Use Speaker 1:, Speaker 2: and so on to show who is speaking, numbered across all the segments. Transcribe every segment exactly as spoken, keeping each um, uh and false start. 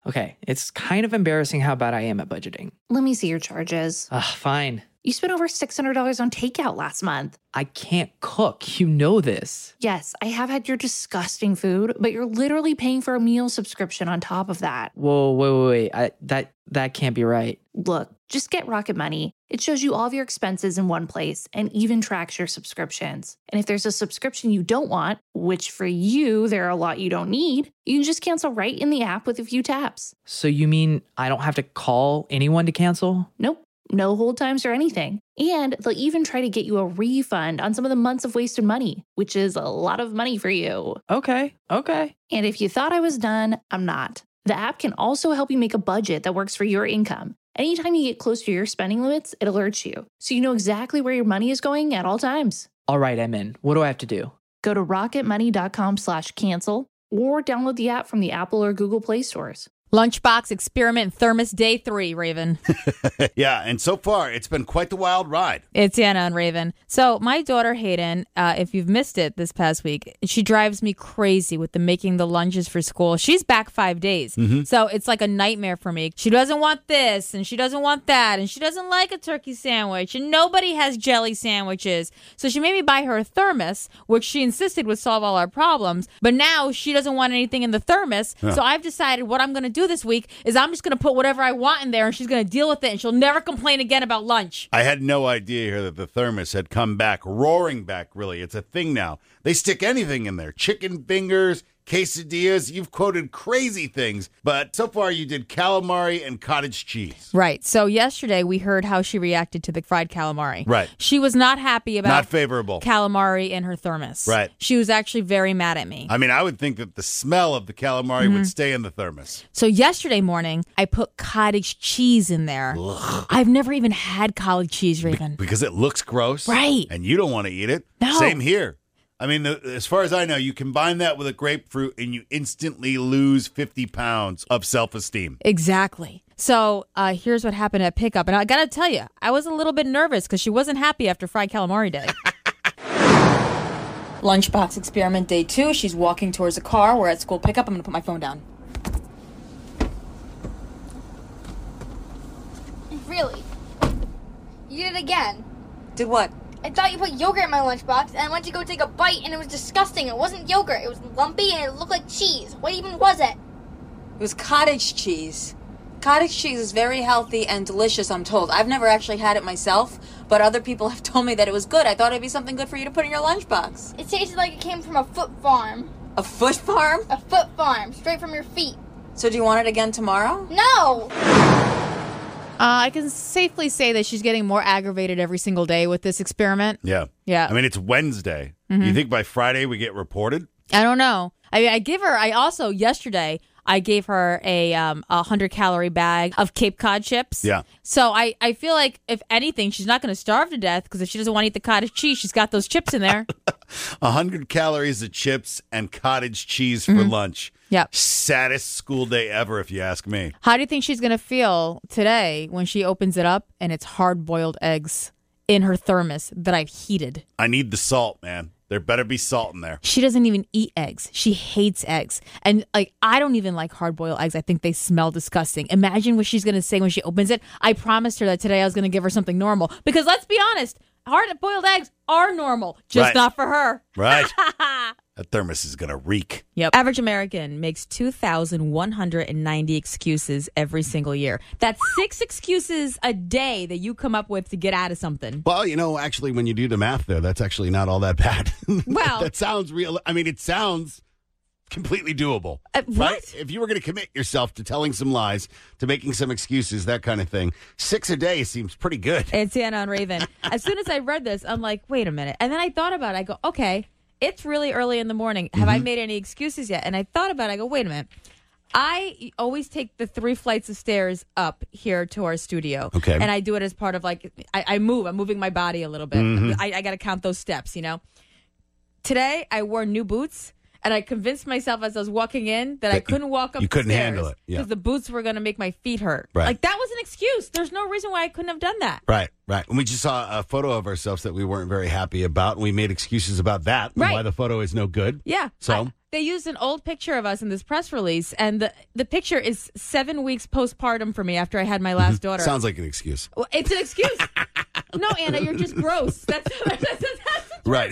Speaker 1: Okay, it's kind of embarrassing how bad I am at budgeting.
Speaker 2: Let me see your charges.
Speaker 1: Ugh, fine.
Speaker 2: You spent over six hundred dollars on takeout last month.
Speaker 1: I can't cook. You know this.
Speaker 2: Yes, I have had your disgusting food, but you're literally paying for a meal subscription on top of that.
Speaker 1: Whoa, wait, wait, wait. I, that, that can't be right.
Speaker 2: Look, just get Rocket Money. It shows you all of your expenses in one place and even tracks your subscriptions. And if there's a subscription you don't want, which for you, there are a lot you don't need, you can just cancel right in the app with a few taps.
Speaker 1: So you mean I don't have to call anyone to cancel?
Speaker 2: Nope. No hold times or anything. And they'll even try to get you a refund on some of the months of wasted money, which is a lot of money for you.
Speaker 1: Okay, okay.
Speaker 2: And if you thought I was done, I'm not. The app can also help you make a budget that works for your income. Anytime you get close to your spending limits, it alerts you, so you know exactly where your money is going at all times.
Speaker 1: All right, I'm in. What do I have to do?
Speaker 2: Go to rocketmoney.com slash cancel or download the app from the Apple or Google Play stores.
Speaker 3: Lunchbox Experiment Thermos Day three, Raven.
Speaker 4: Yeah, and so far, it's been quite the wild ride.
Speaker 3: It's Anna and Raven. So my daughter, Hayden, uh, if you've missed it this past week, she drives me crazy with the making the lunches for school. She's back five days. Mm-hmm. So it's like a nightmare for me. She doesn't want this, and she doesn't want that, and she doesn't like a turkey sandwich, and nobody has jelly sandwiches. So she made me buy her a thermos, which she insisted would solve all our problems. But now she doesn't want anything in the thermos. Yeah. So I've decided what I'm going to do this week is I'm just going to put whatever I want in there, and she's going to deal with it, and she'll never complain again about lunch.
Speaker 4: I had no idea here that the thermos had come back, roaring back, really. It's a thing now. They stick anything in there. Chicken fingers, quesadillas. You've quoted crazy things, but so far you did calamari and cottage cheese.
Speaker 3: Right. So yesterday we heard how she reacted to the fried calamari.
Speaker 4: Right.
Speaker 3: She was not happy about
Speaker 4: not favorable
Speaker 3: calamari in her thermos.
Speaker 4: Right.
Speaker 3: She was actually very mad at me.
Speaker 4: I mean, I would think that the smell of the calamari mm-hmm. would stay in the thermos.
Speaker 3: So yesterday morning, I put cottage cheese in there.
Speaker 4: Ugh.
Speaker 3: I've never even had cottage cheese, Raven.
Speaker 4: Be- because it looks gross.
Speaker 3: Right.
Speaker 4: And you don't want to eat it.
Speaker 3: No.
Speaker 4: Same here. I mean, the, as far as I know, you combine that with a grapefruit and you instantly lose fifty pounds of self-esteem.
Speaker 3: Exactly. So uh, here's what happened at pickup. And I got to tell you, I was a little bit nervous because she wasn't happy after fried calamari day. Lunchbox experiment day two. She's walking towards the car. We're at school pickup. I'm going to put my phone down.
Speaker 5: Really? You did it again.
Speaker 6: Did what?
Speaker 5: I thought you put yogurt in my lunchbox, and I went to go take a bite, and it was disgusting. It wasn't yogurt. It was lumpy, and it looked like cheese. What even was it?
Speaker 6: It was cottage cheese. Cottage cheese is very healthy and delicious, I'm told. I've never actually had it myself, but other people have told me that it was good. I thought it'd be something good for you to put in your lunchbox.
Speaker 5: It tasted like it came from a foot farm.
Speaker 6: A foot farm?
Speaker 5: A foot farm, straight from your feet.
Speaker 6: So do you want it again tomorrow?
Speaker 5: No!
Speaker 3: Uh, I can safely say that she's getting more aggravated every single day with this experiment.
Speaker 4: Yeah.
Speaker 3: Yeah.
Speaker 4: I mean, it's Wednesday.
Speaker 3: Mm-hmm.
Speaker 4: You think by Friday we get reported?
Speaker 3: I don't know. I mean, I give her, I also, yesterday, I gave her a um, a one hundred calorie bag of Cape Cod chips.
Speaker 4: Yeah.
Speaker 3: So I, I feel like, if anything, she's not going to starve to death because if she doesn't want to eat the cottage cheese, she's got those chips in there.
Speaker 4: one hundred calories of chips and cottage cheese for
Speaker 3: mm-hmm.
Speaker 4: lunch.
Speaker 3: Yep.
Speaker 4: Saddest school day ever, if you ask me.
Speaker 3: How do you think she's going to feel today when she opens it up and it's hard-boiled eggs in her thermos that I've heated?
Speaker 4: I need the salt, man. There better be salt in there.
Speaker 3: She doesn't even eat eggs. She hates eggs. And, like, I don't even like hard-boiled eggs. I think they smell disgusting. Imagine what she's going to say when she opens it. I promised her that today I was going to give her something normal. Because let's be honest, hard-boiled eggs are normal, just
Speaker 4: right.
Speaker 3: not for her.
Speaker 4: Right. That thermos is going to reek.
Speaker 3: Yep. Average American makes two thousand one hundred ninety excuses every single year. That's six excuses a day that you come up with to get out of something.
Speaker 4: Well, you know, actually, when you do the math there, that's actually not all that bad.
Speaker 3: Well,
Speaker 4: that sounds real. I mean, it sounds completely doable.
Speaker 3: Uh,
Speaker 4: right? If you were going to commit yourself to telling some lies, to making some excuses, that kind of thing, six a day seems pretty good.
Speaker 3: It's Anna and Raven. As soon as I read this, I'm like, wait a minute. And then I thought about it. I go, okay. It's really early in the morning. Have mm-hmm. I made any excuses yet? And I thought about it. I go, wait a minute. I always take the three flights of stairs up here to our studio.
Speaker 4: Okay.
Speaker 3: And I do it as part of, like, I, I move. I'm moving my body a little bit. Mm-hmm. I, I got to count those steps, you know. Today, I wore new boots. And I convinced myself as I was walking in that, that I couldn't walk up
Speaker 4: You couldn't
Speaker 3: the stairs
Speaker 4: handle it. Yeah.
Speaker 3: Because the boots were going to make my feet hurt.
Speaker 4: Right.
Speaker 3: Like, that was an excuse. There's no reason why I couldn't have done that.
Speaker 4: Right, right. And we just saw a photo of ourselves that we weren't very happy about, and we made excuses about that,
Speaker 3: right.
Speaker 4: and why the photo is no good.
Speaker 3: Yeah.
Speaker 4: So
Speaker 3: I, they used an old picture of us in this press release, and the, the picture is seven weeks postpartum for me after I had my last daughter.
Speaker 4: Sounds like an excuse.
Speaker 3: Well, it's an excuse. No, Anna, you're just gross. That's, that's, that's, that's
Speaker 4: Right.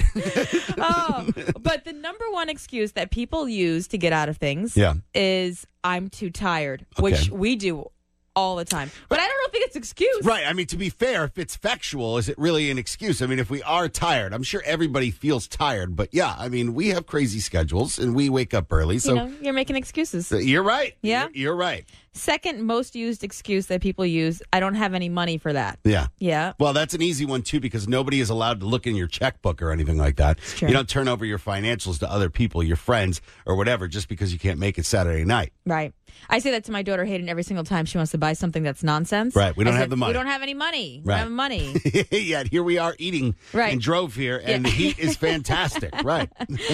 Speaker 3: oh, but the number one excuse that people use to get out of things
Speaker 4: Yeah.
Speaker 3: is I'm too tired, which
Speaker 4: Okay.
Speaker 3: we do all the time. But I don't know if it's an excuse.
Speaker 4: Right. I mean, to be fair, if it's factual, is it really an excuse? I mean, if we are tired, I'm sure everybody feels tired. But yeah, I mean, we have crazy schedules and we wake up early. So
Speaker 3: You know, you're making excuses.
Speaker 4: so you're right.
Speaker 3: Yeah?
Speaker 4: You're, you're right.
Speaker 3: Second most used excuse that people use, I don't have any money for that.
Speaker 4: Yeah.
Speaker 3: Yeah.
Speaker 4: Well, that's an easy one, too, because nobody is allowed to look in your checkbook or anything like that.
Speaker 3: true.
Speaker 4: You don't turn over your financials to other people, your friends, or whatever, just because you can't make it Saturday night.
Speaker 3: Right. I say that to my daughter Hayden every single time she wants to buy something that's nonsense.
Speaker 4: Right. We don't
Speaker 3: I
Speaker 4: have
Speaker 3: said,
Speaker 4: the money.
Speaker 3: We don't have any money. We
Speaker 4: Right.
Speaker 3: don't have money.
Speaker 4: Yet here we are eating
Speaker 3: Right.
Speaker 4: and drove here, and the heat is fantastic. Right.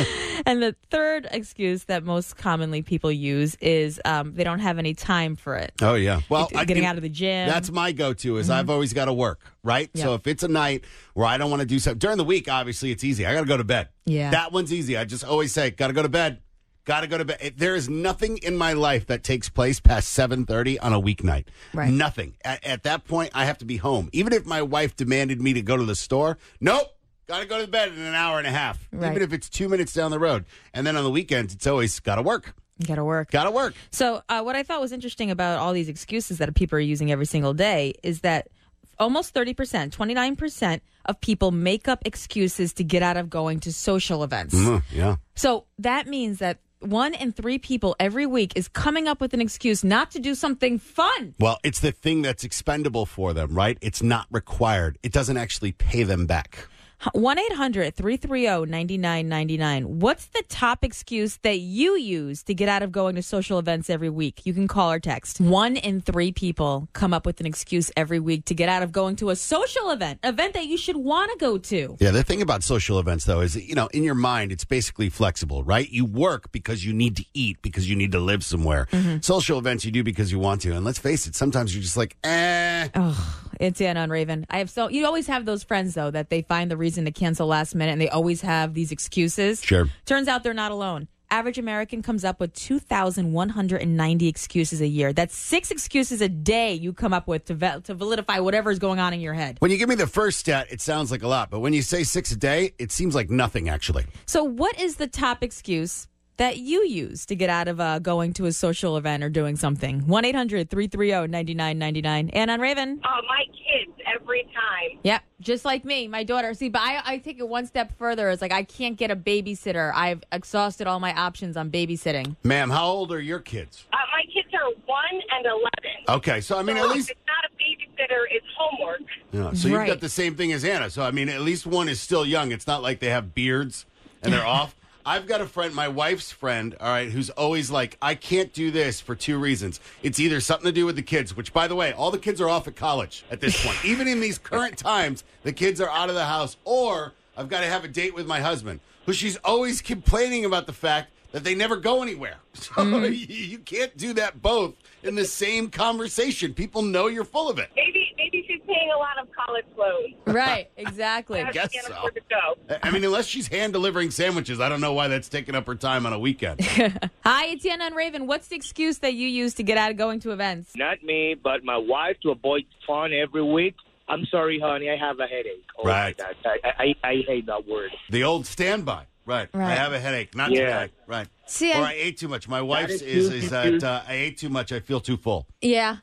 Speaker 3: And the third excuse that most commonly people use is um, they don't have any time for it.
Speaker 4: Oh, yeah. Well, I
Speaker 3: Getting
Speaker 4: can-
Speaker 3: out of the gym.
Speaker 4: That's my go-to is I've always got to work, right?
Speaker 3: Yeah.
Speaker 4: So if it's a night where I don't want to do something, during the week, obviously, it's easy. I got to go to bed.
Speaker 3: Yeah.
Speaker 4: That one's easy. I just always say, got to go to bed. Got to go to bed. It- There is nothing in my life that takes place past seven thirty on a weeknight.
Speaker 3: Right.
Speaker 4: Nothing. At, at that point, I have to be home. Even if my wife demanded me to go to the store, nope. Got to go to bed in an hour and a half,
Speaker 3: Right.
Speaker 4: even if it's two minutes down the road. And then on the weekends, it's always got to work.
Speaker 3: You got to work.
Speaker 4: Got to work.
Speaker 3: So, uh, what I thought was interesting about all these excuses that people are using every single day is that almost thirty percent, twenty-nine percent of people make up excuses to get out of going to social events.
Speaker 4: Mm, yeah.
Speaker 3: So, that means that one in three people every week is coming up with an excuse not to do something fun.
Speaker 4: Well, it's the thing that's expendable for them, right? It's not required. It doesn't actually pay them back.
Speaker 3: one eight hundred three three zero nine nine nine nine. What's the top excuse that you use to get out of going to social events every week? You can call or text. One in three people come up with an excuse every week to get out of going to a social event, event that you should want to go to.
Speaker 4: Yeah, the thing about social events, though, is, that, you know, in your mind, it's basically flexible, right? You work because you need to eat, because you need to live somewhere. Social events you do because you want to. And let's face it, sometimes you're just like, eh.
Speaker 3: Oh, it's Anna and Raven. I have so you always have those friends though that they find the reason to cancel last minute, and they always have these excuses.
Speaker 4: Sure.
Speaker 3: Turns out they're not alone. Average American comes up with two thousand one hundred ninety excuses a year. That's six excuses a day you come up with to ve- to validify whatever is going on in your head.
Speaker 4: When you give me the first stat, it sounds like a lot. But when you say six a day, it seems like nothing, actually.
Speaker 3: So, what is the top excuse that you use to get out of uh, going to a social event or doing something? one eight hundred three three zero nine nine nine nine. Anna and Raven.
Speaker 7: Uh, my kids every time.
Speaker 3: Yep, just like me, my daughter. See, but I, I take it one step further. It's like I can't get a babysitter. I've exhausted all my options on babysitting.
Speaker 4: Ma'am, how old are your kids?
Speaker 7: Uh, my kids are one and eleven.
Speaker 4: Okay, so I mean,
Speaker 7: So
Speaker 4: at least...
Speaker 7: it's not a babysitter; it's homework.
Speaker 4: Yeah, so you've
Speaker 3: Right.
Speaker 4: got the same thing as Anna. So, I mean, at least one is still young. It's not like they have beards and they're off. I've got a friend, my wife's friend, all right, who's always like, I can't do this for two reasons. It's either something to do with the kids, which, by the way, all the kids are off at college at this point. Even in these current times, the kids are out of the house. Or I've got to have a date with my husband, who she's always complaining about the fact that they never go anywhere. So
Speaker 3: Mm-hmm.
Speaker 4: you, you can't do that both in the same conversation. People know you're full of it.
Speaker 7: Maybe, maybe she's paying a lot of college loans.
Speaker 3: Right, exactly.
Speaker 4: guess
Speaker 7: She can't
Speaker 4: so.
Speaker 7: afford to go.
Speaker 4: I mean, unless she's hand delivering sandwiches, I don't know why that's taking up her time on a weekend.
Speaker 3: Hi, it's Anna and Raven. What's the excuse that you use to get out of going to events?
Speaker 8: Not me, but my wife to avoid fun every week. I'm sorry, honey, I have a headache. Oh,
Speaker 4: Right.
Speaker 8: my God. I, I, I hate that word.
Speaker 4: The old standby. Right. I
Speaker 3: Right.
Speaker 4: have a headache. Not
Speaker 8: Yeah.
Speaker 4: today. Right.
Speaker 3: See,
Speaker 4: Or
Speaker 3: I-
Speaker 4: I ate too much. My wife's
Speaker 8: is
Speaker 4: is,
Speaker 8: too-
Speaker 4: is
Speaker 8: too-
Speaker 4: that uh, I ate too much. I feel too full.
Speaker 3: Yeah.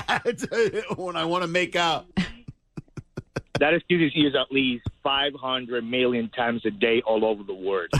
Speaker 4: When I want to make out.
Speaker 8: That excuse is used at least five hundred million times a day all over the world.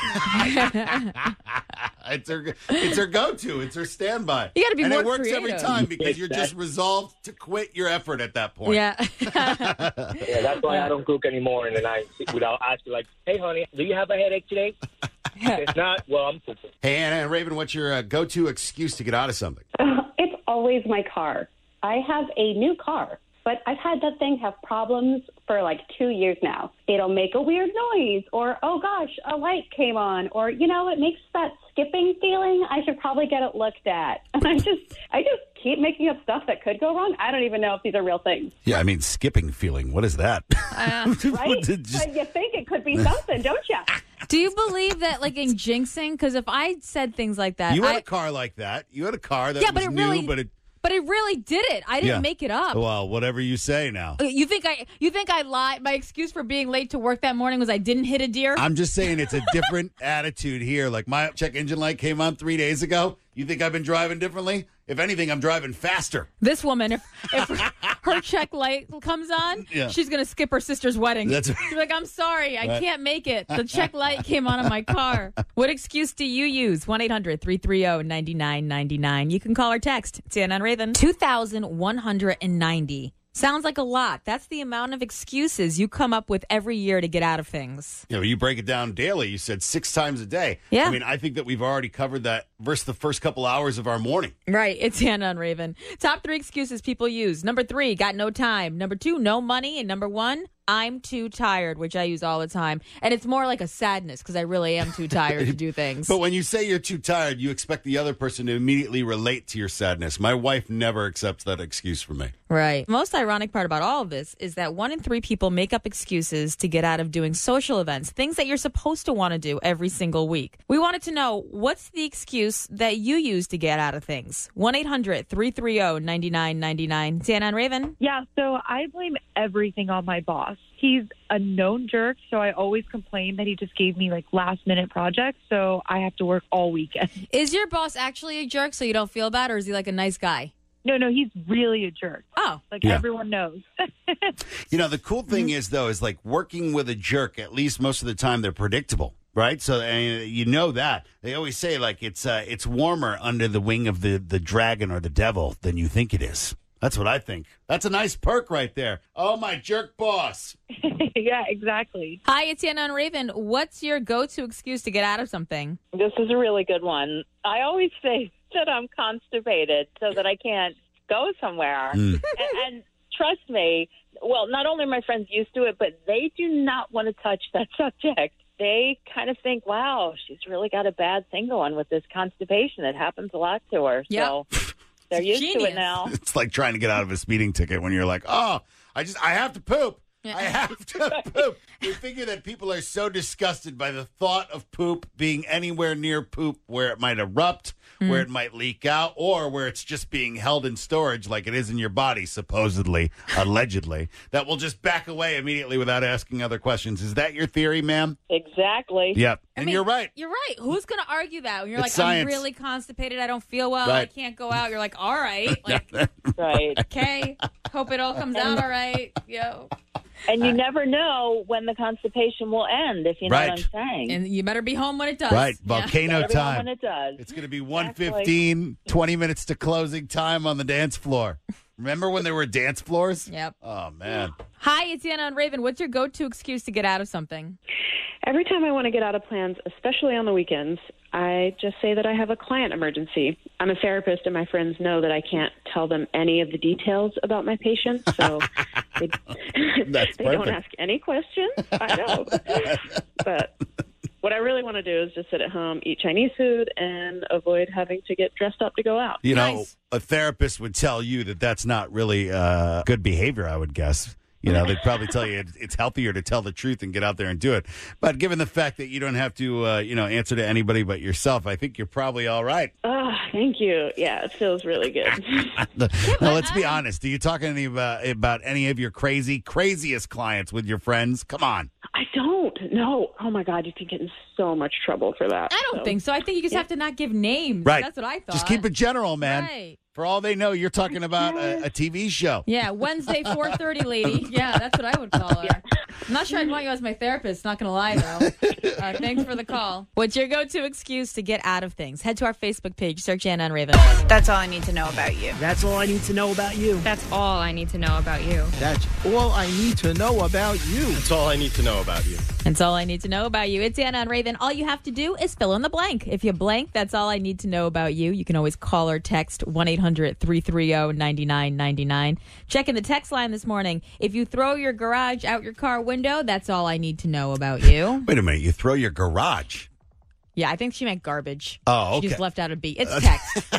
Speaker 4: It's her, it's her go-to. It's her standby.
Speaker 3: You gotta be
Speaker 4: and
Speaker 3: more
Speaker 4: it works every
Speaker 3: creative.
Speaker 4: time because you're just resolved to quit your effort at that point.
Speaker 3: Yeah.
Speaker 8: Yeah, that's why I don't cook anymore in the night without asking, like, hey, honey, do you have a headache today? If not, well, I'm cooking.
Speaker 4: Hey, Anna and Raven, what's your uh, go-to excuse to get out of something?
Speaker 9: It's always my car. I have a new car, but I've had that thing have problems for like two years now. It'll make a weird noise, or, oh gosh, a light came on, or, you know, it makes that skipping feeling. I should probably get it looked at. And I just, I just keep making up stuff that could go wrong. I don't even know if these are real things.
Speaker 4: Yeah, I mean, skipping feeling. What is that?
Speaker 9: Right?
Speaker 4: Just-
Speaker 9: But you think it could be something, don't you?
Speaker 3: Do you believe that, like, in jinxing? Because if I said things like that,
Speaker 4: You had
Speaker 3: I,
Speaker 4: a car like that. You had a car that
Speaker 3: Yeah,
Speaker 4: was
Speaker 3: but it
Speaker 4: new,
Speaker 3: really-
Speaker 4: but it.
Speaker 3: but it really did it. I didn't
Speaker 4: Yeah.
Speaker 3: make it up.
Speaker 4: Well, whatever you say now.
Speaker 3: You think I? You think I lied? My excuse for being late to work that morning was I didn't hit a deer.
Speaker 4: I'm just saying it's a different attitude here. Like my check engine light came on three days ago. You think I've been driving differently? If anything, I'm driving faster.
Speaker 3: This woman, if, if her check light comes on,
Speaker 4: Yeah.
Speaker 3: she's going to skip her sister's wedding.
Speaker 4: That's-
Speaker 3: She's like, I'm sorry, I
Speaker 4: Right.
Speaker 3: can't make it. The check light came on in my car. What excuse do you use? one eight hundred three three zero nine nine nine nine. You can call or text. It's Ann on Raven. two thousand one hundred ninety. Sounds like a lot. That's the amount of excuses you come up with every year to get out of things.
Speaker 4: You know, you break it down daily. You said six times a day.
Speaker 3: Yeah.
Speaker 4: I mean, I think that we've already covered that versus the first couple hours of our morning.
Speaker 3: Right. It's Hannah on Raven. Top three excuses people use. Number three, got no time. Number two, no money. And number one, I'm too tired, which I use all the time. And it's more like a sadness because I really am too tired to do things.
Speaker 4: But when you say you're too tired, you expect the other person to immediately relate to your sadness. My wife never accepts that excuse from me.
Speaker 3: Right. Most ironic part about all of this is that one in three people make up excuses to get out of doing social events, things that you're supposed to want to do every single week. We wanted to know, what's the excuse that you use to get out of things? one eight hundred three three zero nine nine nine nine. Dan on Raven?
Speaker 10: Yeah, so I blame everything on my boss. He's a known jerk, so I always complain that he just gave me like last minute projects, so I have to work all weekend.
Speaker 3: Is your boss actually a jerk so you don't feel bad, or is he like a nice guy?
Speaker 10: No, no, he's really a jerk.
Speaker 3: Oh.
Speaker 10: Like
Speaker 4: Yeah.
Speaker 10: everyone knows.
Speaker 4: You know, the cool thing is, though, is like working with a jerk, at least most of the time, they're predictable. Right, so and you know that they always say like it's uh, it's warmer under the wing of the, the dragon or the devil than you think it is. That's what I think. That's a nice perk right there. Oh, my jerk boss.
Speaker 10: Yeah, exactly.
Speaker 3: Hi, it's Anna on Raven. What's your go-to excuse to get out of something?
Speaker 11: This is a really good one. I always say that I'm constipated so that I can't go somewhere.
Speaker 4: Mm.
Speaker 11: and, and trust me, well, not only are my friends used to it, but they do not want to touch that subject. They kind of think, wow, she's really got a bad thing going with this constipation. It happens a lot to her.
Speaker 3: Yep.
Speaker 11: So they're used to
Speaker 3: Genius.
Speaker 11: it now.
Speaker 4: It's like trying to get out of a speeding ticket when you're like, oh, I just I have to poop. I have to poop. You figure that people are so disgusted by the thought of poop being anywhere near poop where it might erupt,
Speaker 3: Mm.
Speaker 4: where it might leak out, or where it's just being held in storage like it is in your body, supposedly, allegedly, that will just back away immediately without asking other questions. Is that your theory, ma'am?
Speaker 11: Exactly.
Speaker 4: Yep.
Speaker 3: I
Speaker 4: And
Speaker 3: mean,
Speaker 4: you're right.
Speaker 3: You're right. Who's going to argue that? When you're
Speaker 4: It's
Speaker 3: like,
Speaker 4: science.
Speaker 3: I'm really constipated. I don't feel well. I
Speaker 4: Right.
Speaker 3: can't go out. You're like, all right. Like,
Speaker 11: Right.
Speaker 3: okay. Hope it all comes out all right. Yo.
Speaker 11: And you never know when the constipation will end, if you know
Speaker 4: Right.
Speaker 11: what I'm saying.
Speaker 3: And you better be home when it does.
Speaker 4: Right.
Speaker 3: Yeah.
Speaker 4: Volcano
Speaker 11: Better be home
Speaker 4: time.
Speaker 11: when it does.
Speaker 4: It's going to be one fifteen, twenty minutes to closing time on the dance floor. Remember when there were dance floors?
Speaker 3: Yep.
Speaker 4: Oh, man.
Speaker 3: Hi, it's Anna on Raven. What's your go-to excuse to get out of something?
Speaker 12: Every time I want to get out of plans, especially on the weekends, I just say that I have a client emergency. I'm a therapist, and my friends know that I can't tell them any of the details about my patients, so they,
Speaker 4: That's
Speaker 12: they don't
Speaker 4: perfect.
Speaker 12: ask any questions. I know. But what I really want to do is just sit at home, eat Chinese food, and avoid having to get dressed up to go out.
Speaker 4: You know, a therapist would tell you that that's not really uh, good behavior, I would guess. You know, they'd probably tell you it- it's healthier to tell the truth and get out there and do it. But given the fact that you don't have to, uh, you know, answer to anybody but yourself, I think you're probably all right.
Speaker 12: Oh, thank you. Yeah, it feels really good.
Speaker 4: Now, let's be honest. Do you talk any about, about any of your crazy, craziest clients with your friends? Come on.
Speaker 12: I don't. No. Oh, my God. You can get in so much trouble for that.
Speaker 3: I don't
Speaker 12: So-
Speaker 3: think so. I think you just have to not give names.
Speaker 4: Right.
Speaker 3: That's what I thought.
Speaker 4: Just keep it general, man.
Speaker 3: Right.
Speaker 4: For all they know, you're talking about a, a T V show.
Speaker 3: Yeah, Wednesday, four thirty, lady. Yeah, that's what I would call her. I'm not sure I'd want you as my therapist, not going to lie, though. Uh, thanks for the call. What's your go-to excuse to get out of things? Head to our Facebook page, search Anna on Raven.
Speaker 13: That's all I need to know about you.
Speaker 14: That's all I need to know about you.
Speaker 13: That's all I need to know about you.
Speaker 14: That's all I need to know about you.
Speaker 15: That's all I need to know about you.
Speaker 3: That's all I need to know about you. It's Anna on Raven. All you have to do is fill in the blank. If you blank, that's all I need to know about you. You can always call or text one eight hundred three three zero nine nine nine nine. Checking the text line this morning. If you throw your garage out your car window, that's all I need to know about you.
Speaker 4: Wait a minute. You throw your garage.
Speaker 3: Yeah, I think she meant garbage.
Speaker 4: Oh, okay.
Speaker 3: She just left out a B. It's text.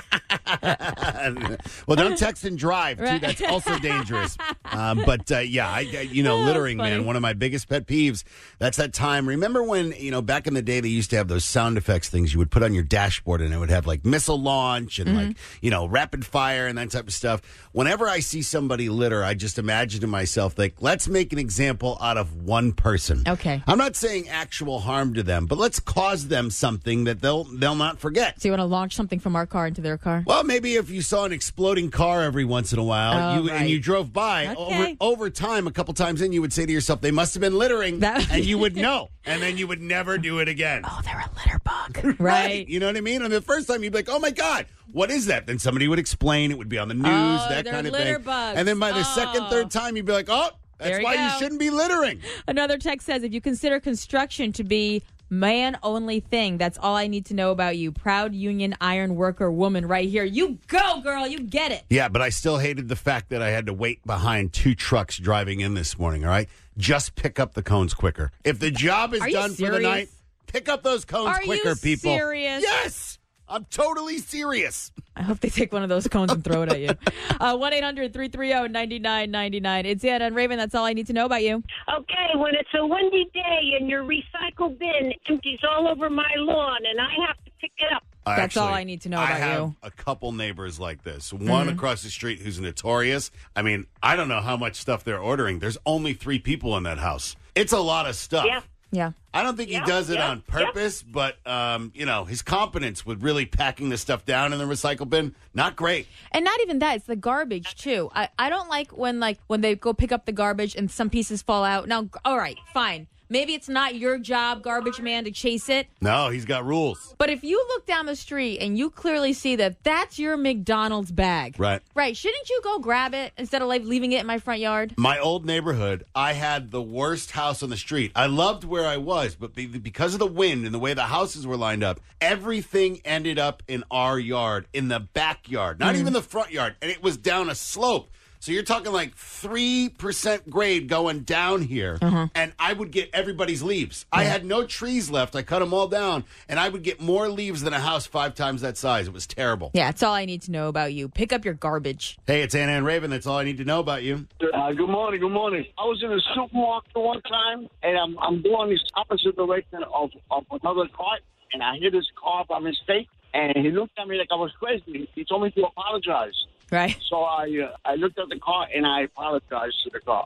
Speaker 4: Well, don't text and drive, too.
Speaker 3: Right.
Speaker 4: That's also dangerous. Um, but, uh, yeah, I, I- you know,
Speaker 3: Oh,
Speaker 4: littering,
Speaker 3: funny.
Speaker 4: man, one of my biggest pet peeves. That's that time. Remember when, you know, back in the day, they used to have those sound effects things you would put on your dashboard, and it would have, like, missile launch and,
Speaker 3: Mm-hmm.
Speaker 4: like, you know, rapid fire and that type of stuff. Whenever I see somebody litter, I just imagine to myself, like, let's make an example out of one person.
Speaker 3: Okay.
Speaker 4: I'm not saying actual harm to them, but let's cause them something that they'll they'll not forget.
Speaker 3: So you want to launch something from our car into their car?
Speaker 4: Well, maybe if you saw an exploding car every once in a while,
Speaker 3: Oh,
Speaker 4: you,
Speaker 3: right.
Speaker 4: and you drove by over,
Speaker 3: Okay.
Speaker 4: over time, a couple times in, you would say to yourself, "They must have been littering,"
Speaker 3: That-
Speaker 4: and you would know, and then you would never do it again.
Speaker 3: Oh, they're a litter bug. Right.
Speaker 4: You know what I mean? And the first time you'd be like, "Oh my god, what is that?" Then somebody would explain. It would be on the news,
Speaker 3: Oh,
Speaker 4: that
Speaker 3: they're
Speaker 4: kind of
Speaker 3: litter
Speaker 4: thing.
Speaker 3: bugs.
Speaker 4: And then by the second,
Speaker 3: Oh.
Speaker 4: third time, you'd be like, "Oh, that's
Speaker 3: There you
Speaker 4: why you
Speaker 3: go.
Speaker 4: shouldn't be littering."
Speaker 3: Another text says, if you consider construction to be man-only thing, that's all I need to know about you. Proud union iron worker woman right here. You go, girl. You get it.
Speaker 4: Yeah, but I still hated the fact that I had to wait behind two trucks driving in this morning, all right? Just pick up the cones quicker. If the job is
Speaker 3: Are you
Speaker 4: done for the
Speaker 3: serious?
Speaker 4: night, pick up those cones
Speaker 3: Are
Speaker 4: quicker,
Speaker 3: you
Speaker 4: people.
Speaker 3: serious?
Speaker 4: Yes! I'm totally serious.
Speaker 3: I hope they take one of those cones and throw it at you. Uh, one eight hundred three three zero nine nine nine nine. It's Anna and Raven. That's all I need to know about you.
Speaker 15: Okay, when it's a windy day and your recycle bin empties all over my lawn and I have to pick it up.
Speaker 4: I
Speaker 3: That's all
Speaker 4: actually-
Speaker 3: I need to know
Speaker 4: I
Speaker 3: about
Speaker 4: have
Speaker 3: you.
Speaker 4: a couple neighbors like this. One
Speaker 3: Mhm.
Speaker 4: across the street who's notorious. I mean, I don't know how much stuff they're ordering. There's only three people in that house. It's a lot of stuff.
Speaker 15: Yeah.
Speaker 3: Yeah.
Speaker 4: I don't think
Speaker 15: Yeah,
Speaker 4: he does it
Speaker 15: yeah,
Speaker 4: on purpose, but um, you know, his competence with really packing the stuff down in the recycle bin, not great.
Speaker 3: And not even that, it's the garbage too. I, I don't like when like when they go pick up the garbage and some pieces fall out. Now, all right, fine. Maybe it's not your job, garbage man, to chase it.
Speaker 4: No, he's got rules.
Speaker 3: But if you look down the street and you clearly see that that's your McDonald's bag.
Speaker 4: Right.
Speaker 3: Right. Shouldn't you go grab it instead of like leaving it in my front yard?
Speaker 4: My old neighborhood, I had the worst house on the street. I loved where I was, but be- because of the wind and the way the houses were lined up, everything ended up in our yard, in the backyard, not even the front yard, and it was down a slope. So you're talking like three percent grade going down here, and I would get everybody's leaves. I had no trees left. I cut them all down, and I would get more leaves than a house five times that size. It was terrible.
Speaker 3: Yeah, that's all I need to know about you. Pick up your garbage.
Speaker 4: Hey, it's Anna and Raven. That's all I need to know about you.
Speaker 16: Uh, good morning, good morning. I was in a supermarket one time, and I'm, I'm going this opposite direction of, of another cart, and I hit this car by mistake, and he looked at me like I was crazy. He told me to apologize.
Speaker 3: Right.
Speaker 16: So I uh, I looked at the car, and I apologized to the car.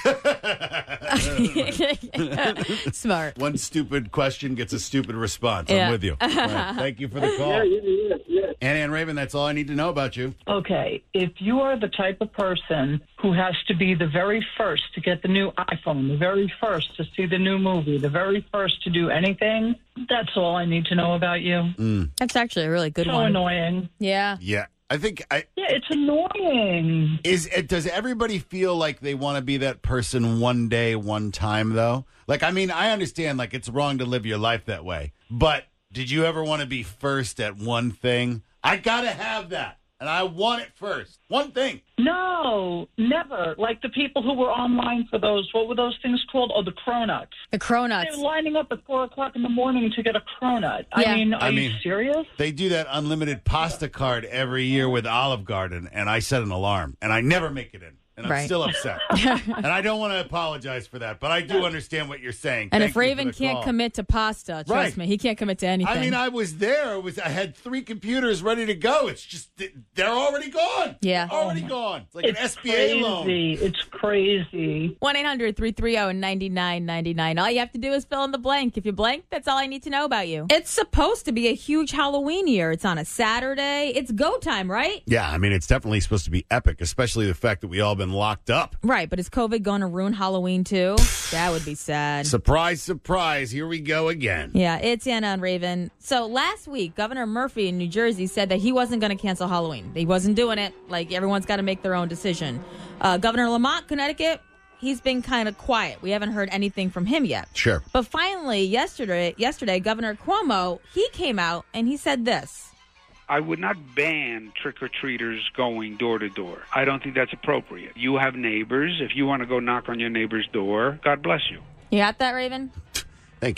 Speaker 3: Smart.
Speaker 4: One stupid question gets a stupid response.
Speaker 3: Yeah.
Speaker 4: I'm with you. All right. Thank you for the call.
Speaker 16: Yeah, yeah, yeah, yeah.
Speaker 4: Anna and Raven, that's all I need to know about you.
Speaker 17: Okay, if you are the type of person who has to be the very first to get the new iPhone, the very first to see the new movie, the very first to do anything, that's all I need to know about you.
Speaker 3: That's actually a really good
Speaker 17: so
Speaker 3: one.
Speaker 17: annoying.
Speaker 3: Yeah.
Speaker 4: Yeah. I think I
Speaker 17: Yeah, it's annoying.
Speaker 4: is it, does everybody feel like they want to be that person one day, one time though? Like I mean, I understand like it's wrong to live your life that way. But did you ever want to be first at one thing? I got to have that. And I want it first. One thing.
Speaker 17: No, never. Like the people who were online for those, what were those things called? Oh, the cronuts.
Speaker 3: The cronuts.
Speaker 17: They were lining up at four o'clock in the morning to get a cronut.
Speaker 3: Yeah.
Speaker 17: I mean, are
Speaker 4: I
Speaker 17: you
Speaker 4: mean-
Speaker 17: serious?
Speaker 4: They do that unlimited pasta card every year with Olive Garden, and I set an alarm, and I never make it in. And I'm
Speaker 3: Right.
Speaker 4: still upset. And I don't want to apologize for that, but I do understand what you're saying.
Speaker 3: And
Speaker 4: Thank
Speaker 3: if
Speaker 4: you for
Speaker 3: Raven
Speaker 4: the
Speaker 3: can't
Speaker 4: call.
Speaker 3: commit to pasta, trust
Speaker 4: Right.
Speaker 3: me, he can't commit to anything.
Speaker 4: I mean, I was there. It was I had three computers ready to go. It's just they're already gone.
Speaker 3: Yeah.
Speaker 4: already gone. It's like
Speaker 17: It's
Speaker 4: an S B A loan.
Speaker 17: crazy. It's crazy.
Speaker 3: one eight hundred three three zero nine nine nine nine. All you have to do is fill in the blank. If you blank, that's all I need to know about you. It's supposed to be a huge Halloween year. It's on a Saturday. It's go time, right?
Speaker 4: Yeah, I mean, it's definitely supposed to be epic, especially the fact that we all been locked up.
Speaker 3: Right, but is COVID going to ruin Halloween too? That would be sad.
Speaker 4: Surprise, surprise. Here we go again.
Speaker 3: Yeah, it's Anna and Raven. So last week, Governor Murphy in New Jersey said that he wasn't going to cancel Halloween. He wasn't doing it. Like, everyone's got to make their own decision. Uh, Governor Lamont, Connecticut, he's been kind of quiet. We haven't heard anything from him yet.
Speaker 4: Sure.
Speaker 3: But finally, yesterday, yesterday, Governor Cuomo, he came out and he said this.
Speaker 18: I would not ban trick-or-treaters going door to door. I don't think that's appropriate. You have neighbors. If you want to go knock on your neighbor's door, God bless you.
Speaker 3: You got that, Raven?
Speaker 4: Thank you.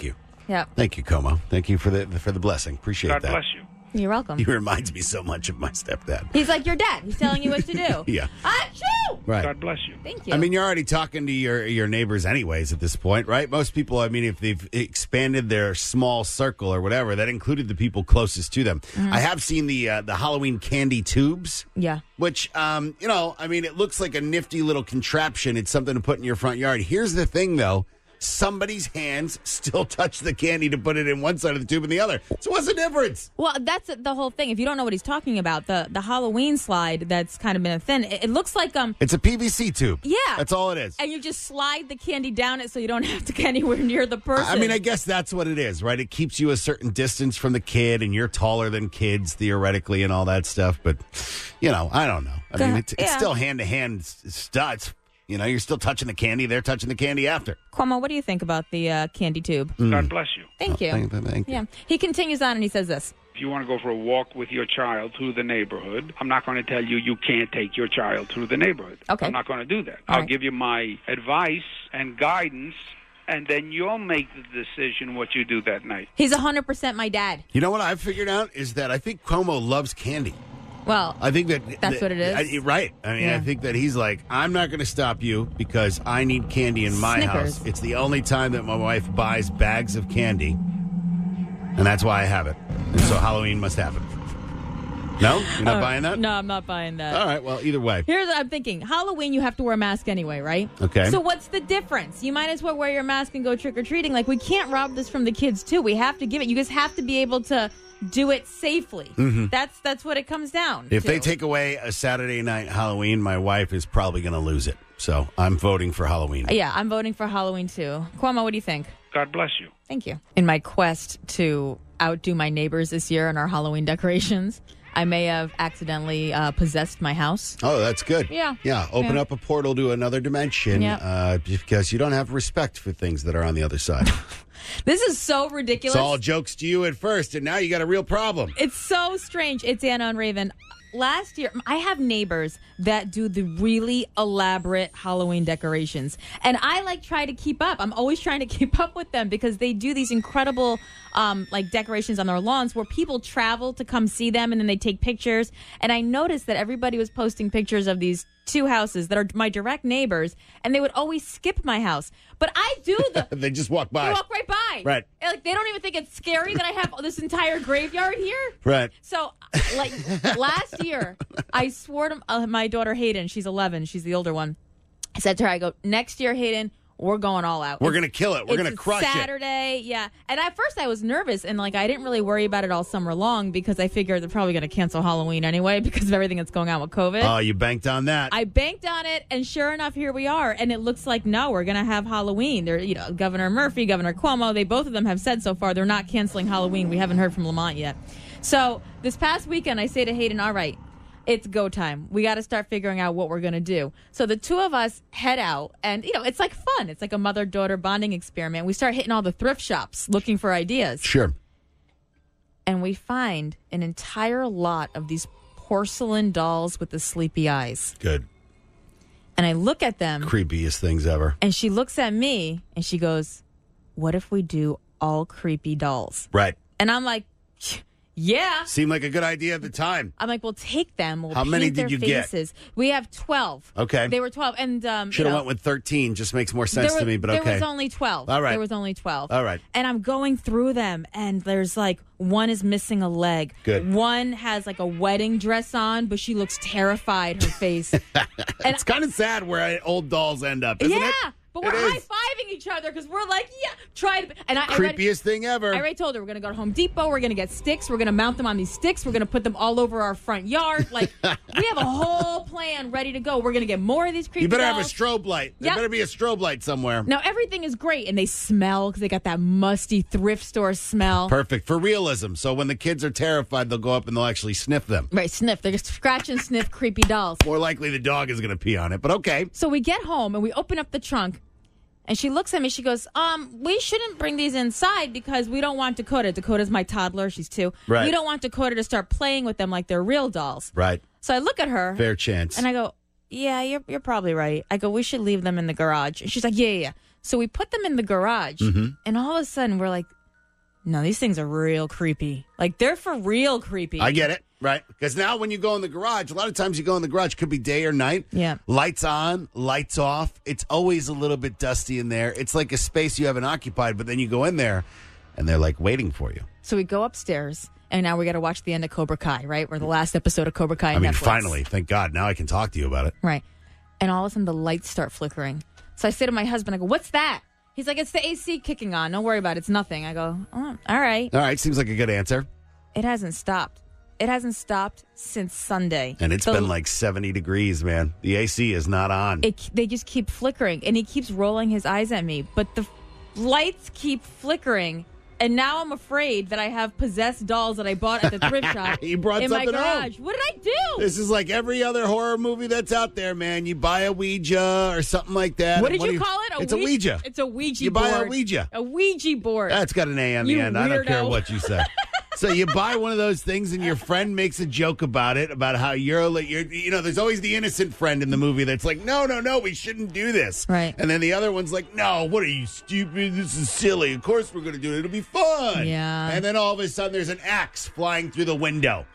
Speaker 3: Yeah.
Speaker 4: Thank you, Como. Thank you for the for the blessing. Appreciate
Speaker 18: God
Speaker 4: that.
Speaker 18: bless you.
Speaker 3: You're welcome.
Speaker 4: He reminds me so much of my stepdad.
Speaker 3: He's like your dad. He's telling you what to do.
Speaker 4: Yeah.
Speaker 3: Achoo!
Speaker 4: Right.
Speaker 18: God bless you.
Speaker 3: Thank you.
Speaker 4: I mean, you're already talking to your your neighbors anyways at this point, right? Most people, I mean, if they've expanded their small circle or whatever, that included the people closest to them.
Speaker 3: Mhm.
Speaker 4: I have seen the uh, the Halloween candy tubes.
Speaker 3: Yeah.
Speaker 4: Which, um, you know, I mean, it looks like a nifty little contraption. It's something to put in your front yard. Here's the thing, though. Somebody's hands still touch the candy to put it in one side of the tube and the other. So what's the difference?
Speaker 3: Well, that's the whole thing. If you don't know what he's talking about, the the Halloween slide that's kind of been a thing. It, it looks like um.
Speaker 4: It's a P V C tube.
Speaker 3: Yeah,
Speaker 4: that's all it is.
Speaker 3: And you just slide the candy down it so you don't have to get anywhere near the person.
Speaker 4: I mean, I guess that's what it is, right? It keeps you a certain distance from the kid, and you're taller than kids theoretically, and all that stuff. But you know, I don't know. I mean, it's, it's
Speaker 3: Yeah.
Speaker 4: still hand to hand studs. You know, you're still touching the candy. They're touching the candy after.
Speaker 3: Cuomo, what do you think about the uh, candy tube?
Speaker 4: Mm.
Speaker 18: God bless you.
Speaker 3: Thank you.
Speaker 4: Thank, thank you.
Speaker 3: Yeah. He continues on and he says this.
Speaker 18: If you want to go for a walk with your child through the neighborhood, I'm not going to tell you you can't take your child through the neighborhood.
Speaker 3: Okay.
Speaker 18: I'm not going to do that.
Speaker 3: All
Speaker 18: I'll
Speaker 3: right.
Speaker 18: give you my advice and guidance, and then you'll make the decision what you do that night.
Speaker 3: He's one hundred percent my dad.
Speaker 4: You know what I've figured out is that I think Cuomo loves candy.
Speaker 3: Well,
Speaker 4: I think that
Speaker 3: that's
Speaker 4: that-
Speaker 3: what it is.
Speaker 4: I- right. I mean,
Speaker 3: Yeah.
Speaker 4: I think that he's like, I'm not going to stop you because I need candy in my
Speaker 3: Snickers.
Speaker 4: house. It's the only time that my wife buys bags of candy, and that's why I have it. And so Halloween must happen. No, you're not
Speaker 3: Uh,
Speaker 4: buying that.
Speaker 3: No, I'm not buying that.
Speaker 4: All right. Well, either way.
Speaker 3: Here's what I'm thinking. Halloween, you have to wear a mask anyway, right?
Speaker 4: Okay.
Speaker 3: So what's the difference? You might as well wear your mask and go trick-or-treating. Like, we can't rob this from the kids, too. We have to give it. You just have to be able to do it safely.
Speaker 4: Mhm.
Speaker 3: That's that's what it comes down
Speaker 4: If
Speaker 3: to.
Speaker 4: they take away a Saturday night Halloween, my wife is probably going to lose it. So I'm voting for Halloween.
Speaker 3: Yeah, I'm voting for Halloween, too. Cuomo, what do you think?
Speaker 18: God bless you.
Speaker 3: Thank you. In my quest to outdo my neighbors this year on our Halloween decorations, I may have accidentally uh, possessed my house.
Speaker 4: Oh, that's good.
Speaker 3: Yeah.
Speaker 4: Yeah. Open
Speaker 3: Yeah.
Speaker 4: up a portal to another dimension
Speaker 3: Yep.
Speaker 4: uh, because you don't have respect for things that are on the other side.
Speaker 3: This is so ridiculous.
Speaker 4: It's all jokes to you at first, and now you got a real problem.
Speaker 3: It's so strange. It's Anna and Raven. Last year, I have neighbors that do the really elaborate Halloween decorations. And I like try to keep up. I'm always trying to keep up with them because they do these incredible um, like decorations on their lawns where people travel to come see them and then they take pictures. And I noticed that everybody was posting pictures of these two houses that are my direct neighbors, and they would always skip my house. But I do the
Speaker 4: They just walk by.
Speaker 3: they walk right by.
Speaker 4: Right.
Speaker 3: And, like, they don't even think it's scary that I have this entire graveyard here.
Speaker 4: Right.
Speaker 3: So, like, last year, I swore to uh, my daughter Hayden, she's eleven, she's the older one. I said to her, I go, next year, Hayden, we're going all out.
Speaker 4: We're going to kill it. We're
Speaker 3: It's
Speaker 4: going to crush it.
Speaker 3: Saturday, yeah. And at first I was nervous, and like I didn't really worry about it all summer long because I figured they're probably going to cancel Halloween anyway because of everything that's going on with COVID.
Speaker 4: Oh, you banked on that.
Speaker 3: I banked on it, and sure enough, here we are. And it looks like no, we're going to have Halloween. They're, you know, Governor Murphy, Governor Cuomo, they both of them have said so far they're not canceling Halloween. We haven't heard from Lamont yet. So this past weekend, I say to Hayden, all right, it's go time. We got to start figuring out what we're going to do. So the two of us head out, and, you know, it's like fun. It's like a mother-daughter bonding experiment. We start hitting all the thrift shops looking for ideas.
Speaker 4: Sure.
Speaker 3: And we find an entire lot of these porcelain dolls with the sleepy eyes.
Speaker 4: Good.
Speaker 3: And I look at them,
Speaker 4: Creepiest things ever.
Speaker 3: and she looks at me, and she goes, what if we do all creepy dolls?
Speaker 4: Right.
Speaker 3: And I'm like, yeah.
Speaker 4: Seemed like a good idea at the time.
Speaker 3: I'm like, we'll take them. We'll
Speaker 4: How
Speaker 3: paint
Speaker 4: many
Speaker 3: their
Speaker 4: did you get?
Speaker 3: faces. We have twelve.
Speaker 4: Okay.
Speaker 3: They were twelve. And, um,
Speaker 4: Should
Speaker 3: you
Speaker 4: have
Speaker 3: know,
Speaker 4: went with thirteen. Just makes more sense
Speaker 3: there
Speaker 4: to
Speaker 3: was-
Speaker 4: me, but
Speaker 3: there
Speaker 4: okay.
Speaker 3: was only twelve.
Speaker 4: All right.
Speaker 3: There was only twelve.
Speaker 4: All right.
Speaker 3: And I'm going through them, and there's like one is missing a leg.
Speaker 4: Good.
Speaker 3: One has like a wedding dress on, but she looks terrified, her face.
Speaker 4: It's kind of sad where old dolls end up, isn't
Speaker 3: yeah.
Speaker 4: it?
Speaker 3: But we're
Speaker 4: It
Speaker 3: high
Speaker 4: is.
Speaker 3: fiving each other because we're like, yeah, try to. And I, I already-
Speaker 4: Creepiest thing ever.
Speaker 3: I already told her we're going to go to Home Depot. We're going to get sticks. We're going to mount them on these sticks. We're going to put them all over our front yard. Like, we have a whole plan ready to go. We're going to get more of these creepy
Speaker 4: You better
Speaker 3: dolls.
Speaker 4: have a strobe light. There
Speaker 3: Yep.
Speaker 4: better be a strobe light somewhere.
Speaker 3: Now, everything is great, and they smell because they got that musty thrift store smell.
Speaker 4: Perfect for realism. So when the kids are terrified, they'll go up and they'll actually sniff them.
Speaker 3: Right, sniff. They're just scratch and sniff creepy dolls.
Speaker 4: More likely the dog is going to pee on it, but okay.
Speaker 3: So we get home, and we open up the trunk, and she looks at me. She goes, um, we shouldn't bring these inside because we don't want Dakota. Dakota's my toddler. She's two.
Speaker 4: Right.
Speaker 3: We don't want Dakota to start playing with them like they're real dolls.
Speaker 4: Right.
Speaker 3: So I look at her.
Speaker 4: Fair chance.
Speaker 3: And I go, yeah, you're you're probably right. I go, we should leave them in the garage. And she's like, yeah, yeah, yeah. So we put them in the garage,
Speaker 4: Mhm.
Speaker 3: and all of a sudden we're like, No, these things are real creepy. Like, they're for real creepy.
Speaker 4: I get it, right? Because now when you go in the garage, a lot of times you go in the garage, could be day or night.
Speaker 3: Yeah.
Speaker 4: Lights on, lights off. It's always a little bit dusty in there. It's like a space you haven't occupied, but then you go in there and they're like waiting for you.
Speaker 3: So we go upstairs, and now we got to watch the end of Cobra Kai, right? Or the last episode of Cobra Kai on
Speaker 4: I mean,
Speaker 3: Netflix.
Speaker 4: finally, thank God. Now I can talk to you about it.
Speaker 3: Right. And all of a sudden, the lights start flickering. So I say to my husband, I go, what's that? He's like, it's the A C kicking on. Don't worry about it. It's nothing. I go, oh, all right.
Speaker 4: All right. Seems like a good answer.
Speaker 3: It hasn't stopped. It hasn't stopped since Sunday.
Speaker 4: And it's
Speaker 3: The-
Speaker 4: been like seventy degrees, man. The A C is not on.
Speaker 3: It, they just keep flickering, and he keeps rolling his eyes at me. But the lights keep flickering, and now I'm afraid that I have possessed dolls that I bought at the thrift shop
Speaker 4: You brought
Speaker 3: in my
Speaker 4: something home.
Speaker 3: garage. What did I do?
Speaker 4: This is like every other horror movie that's out there, man. You buy a Ouija or something like that.
Speaker 3: What did
Speaker 4: do
Speaker 3: you call it?
Speaker 4: It's a Ouija.
Speaker 3: It's a Ouija
Speaker 4: You
Speaker 3: board.
Speaker 4: buy a Ouija.
Speaker 3: A Ouija board.
Speaker 4: That's got an A on the
Speaker 3: You
Speaker 4: end. I don't care
Speaker 3: weirdo.
Speaker 4: what you say. So you buy one of those things, and your friend makes a joke about it, about how you're, like, you're, you know, there's always the innocent friend in the movie that's like, no, no, no, we shouldn't do this.
Speaker 3: Right.
Speaker 4: And then the other one's like, no, what are you, stupid? This is silly. Of course we're going to do it. It'll be fun.
Speaker 3: Yeah.
Speaker 4: And then all of a sudden there's an axe flying through the window.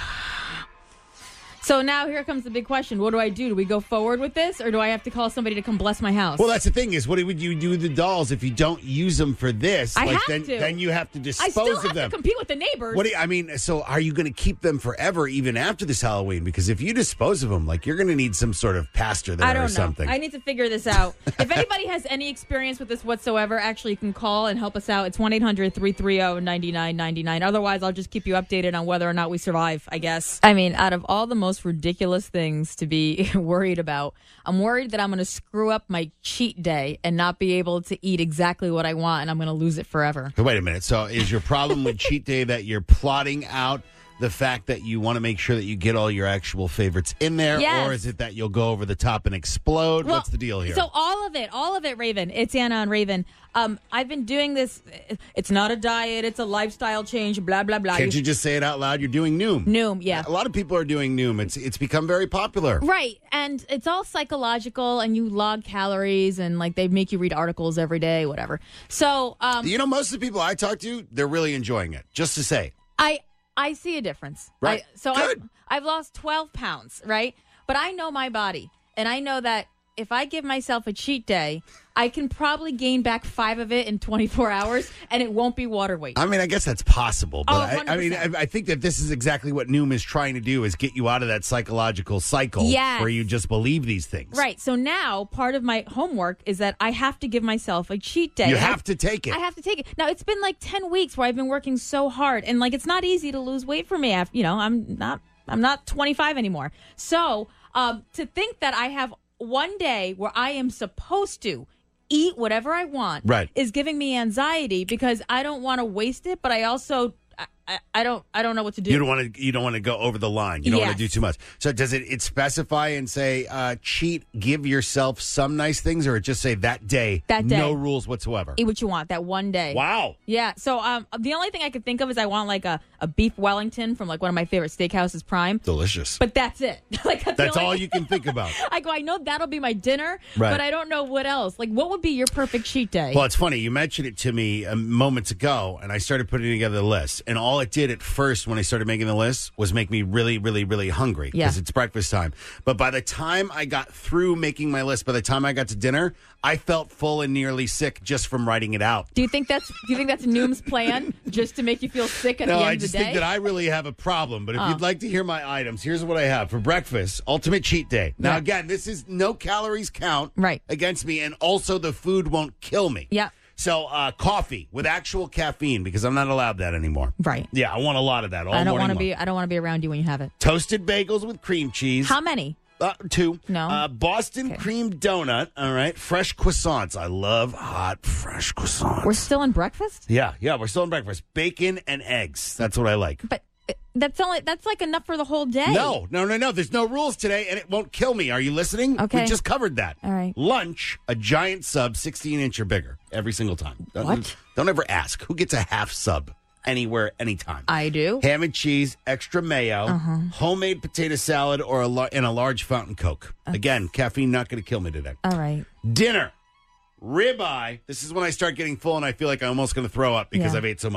Speaker 3: So now here comes the big question. What do I do? Do we go forward with this, or do I have to call somebody to come bless my house?
Speaker 4: Well, that's the thing is, what would you do with the dolls if you don't use them for this?
Speaker 3: I
Speaker 4: like,
Speaker 3: have
Speaker 4: then,
Speaker 3: to.
Speaker 4: Then you have to
Speaker 3: I
Speaker 4: dispose
Speaker 3: still
Speaker 4: of
Speaker 3: have
Speaker 4: them.
Speaker 3: to compete with the neighbors.
Speaker 4: What do you, I mean, so are you going to keep them forever, even after this Halloween? Because if you dispose of them, like, you're going to need some sort of pastor there
Speaker 3: I don't
Speaker 4: or
Speaker 3: know.
Speaker 4: something.
Speaker 3: I need to figure this out. If anybody has any experience with this whatsoever, actually, you can call and help us out. It's one eight hundred three three zero nine nine nine nine. Otherwise, I'll just keep you updated on whether or not we survive, I guess. I mean, out of all the most ridiculous things to be worried about, I'm worried that I'm going to screw up my cheat day and not be able to eat exactly what I want, and I'm going to lose it forever.
Speaker 4: But wait a minute. So is your problem with cheat day that you're plotting out the fact that you want to make sure that you get all your actual favorites in there?
Speaker 3: Yes.
Speaker 4: Or is it that you'll go over the top and explode?
Speaker 3: Well,
Speaker 4: What's the deal here?
Speaker 3: So all of it, all of it, Raven. It's Anna and Raven. Um, I've been doing this. It's not a diet. It's a lifestyle change. Blah blah blah.
Speaker 4: Can't you just say it out loud? You're doing Noom.
Speaker 3: Noom, yeah.
Speaker 4: A lot of people are doing Noom. It's it's become very popular.
Speaker 3: Right, and it's all psychological, and you log calories, and like they make you read articles every day, whatever. So, um,
Speaker 4: You know, most of the people I talk to, they're really enjoying it. Just to say.
Speaker 3: I I see a difference.
Speaker 4: Right.
Speaker 3: I, so I,
Speaker 4: Good.
Speaker 3: I've lost twelve pounds, right? But I know my body, and I know that if I give myself a cheat day, I can probably gain back five of it in twenty-four hours, and it won't be water weight.
Speaker 4: I mean, I guess that's possible, but
Speaker 3: Oh,
Speaker 4: I, I mean,
Speaker 3: one hundred
Speaker 4: I, I think that this is exactly what Noom is trying to do: is get you out of that psychological cycle
Speaker 3: Yes.
Speaker 4: where you just believe these things.
Speaker 3: Right. So now part of my homework is that I have to give myself a cheat day.
Speaker 4: You
Speaker 3: I
Speaker 4: have to take it.
Speaker 3: I have to take it. Now it's been like ten weeks where I've been working so hard, and like it's not easy to lose weight for me. I've, you know, I'm not I'm not twenty-five anymore. So um, to think that I have one day where I am supposed to eat whatever I want
Speaker 4: Right.
Speaker 3: is giving me anxiety because I don't want to waste it, but I also I, I, I don't I don't know what to do.
Speaker 4: You don't want to. You don't want to go over the line. You don't want to
Speaker 3: Yes.
Speaker 4: do too much. So does it? It specify and say uh, cheat? Give yourself some nice things, or it just say that day?
Speaker 3: That day.
Speaker 4: no rules whatsoever.
Speaker 3: Eat what you want that one day.
Speaker 4: Wow.
Speaker 3: Yeah. So um, the only thing I could think of is I want like a, a beef Wellington from like one of my favorite steakhouses, Prime.
Speaker 4: Delicious.
Speaker 3: But that's it. like that's, the
Speaker 4: That's
Speaker 3: only-
Speaker 4: all you can think about.
Speaker 3: I go. I know that'll be my dinner,
Speaker 4: Right.
Speaker 3: but I don't know what else. Like, what would be your perfect cheat day?
Speaker 4: Well, it's funny. You mentioned it to me uh, moments ago, and I started putting together the list. And all it did at first when I started making the list was make me really, really, really hungry because
Speaker 3: Yeah.
Speaker 4: it's breakfast time. But by the time I got through making my list, by the time I got to dinner, I felt full and nearly sick just from writing it out.
Speaker 3: do you think that's do you think that's Noom's plan, just to make you feel sick at
Speaker 4: No,
Speaker 3: the end
Speaker 4: I
Speaker 3: of the
Speaker 4: just
Speaker 3: day?
Speaker 4: think that I really have a problem. But if
Speaker 3: Oh.
Speaker 4: you'd like to hear my items, here's what I have for breakfast: ultimate cheat day. Now,
Speaker 3: Yeah.
Speaker 4: again, this is no calories count
Speaker 3: Right.
Speaker 4: against me, and also the food won't kill me.
Speaker 3: Yeah.
Speaker 4: So, uh, coffee with actual caffeine because I'm not allowed that anymore.
Speaker 3: Right.
Speaker 4: Yeah, I want a lot of that all
Speaker 3: I don't
Speaker 4: morning
Speaker 3: want to
Speaker 4: long.
Speaker 3: be. I don't want to be around you when you have it.
Speaker 4: Toasted bagels with cream cheese.
Speaker 3: How many?
Speaker 4: Uh, two.
Speaker 3: No.
Speaker 4: Uh, Boston cream donut. All right. Fresh croissants. I love hot, fresh croissants.
Speaker 3: We're still in breakfast,
Speaker 4: yeah, yeah. We're still in breakfast. Bacon and eggs. That's what I like.
Speaker 3: but uh, that's only that's like enough for the whole day.
Speaker 4: No, no, no, no. There's no rules today, and it won't kill me. Are you listening?
Speaker 3: Okay.
Speaker 4: We just covered that.
Speaker 3: All right.
Speaker 4: Lunch, a giant sub, sixteen inch or bigger, every single time. Don't,
Speaker 3: What?
Speaker 4: Don't ever ask. Who gets a half sub anywhere, anytime?
Speaker 3: I do.
Speaker 4: Ham and cheese, extra mayo,
Speaker 3: Uh-huh.
Speaker 4: homemade potato salad, or a lar- and a large fountain Coke. Again, caffeine not going to kill me today.
Speaker 3: All right.
Speaker 4: Dinner, ribeye. This is when I start getting full, and I feel like I'm almost going to throw up because
Speaker 3: Yeah.
Speaker 4: I've ate so much.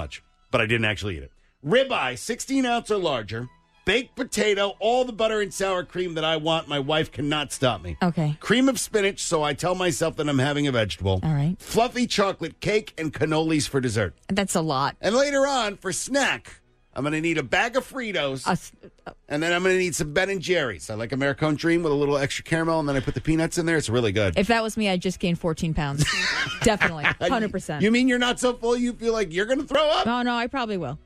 Speaker 4: but I didn't actually eat it. Ribeye, sixteen ounce or larger. Baked potato, all the butter and sour cream that I want. My wife cannot stop me.
Speaker 3: Okay.
Speaker 4: Cream of spinach, so I tell myself that I'm having a vegetable.
Speaker 3: All right.
Speaker 4: Fluffy chocolate cake and cannolis for dessert.
Speaker 3: That's a lot.
Speaker 4: And later on, for snack, I'm going to need a bag of Fritos.
Speaker 3: Uh,
Speaker 4: and then I'm going to need some Ben and Jerry's. I like Americone Dream with a little extra caramel, and then I put the peanuts in there. It's really good.
Speaker 3: If that was me, I'd just gain fourteen pounds. Definitely. one hundred percent.
Speaker 4: You mean you're not so full you feel like you're going to throw up?
Speaker 3: No, no, I probably will.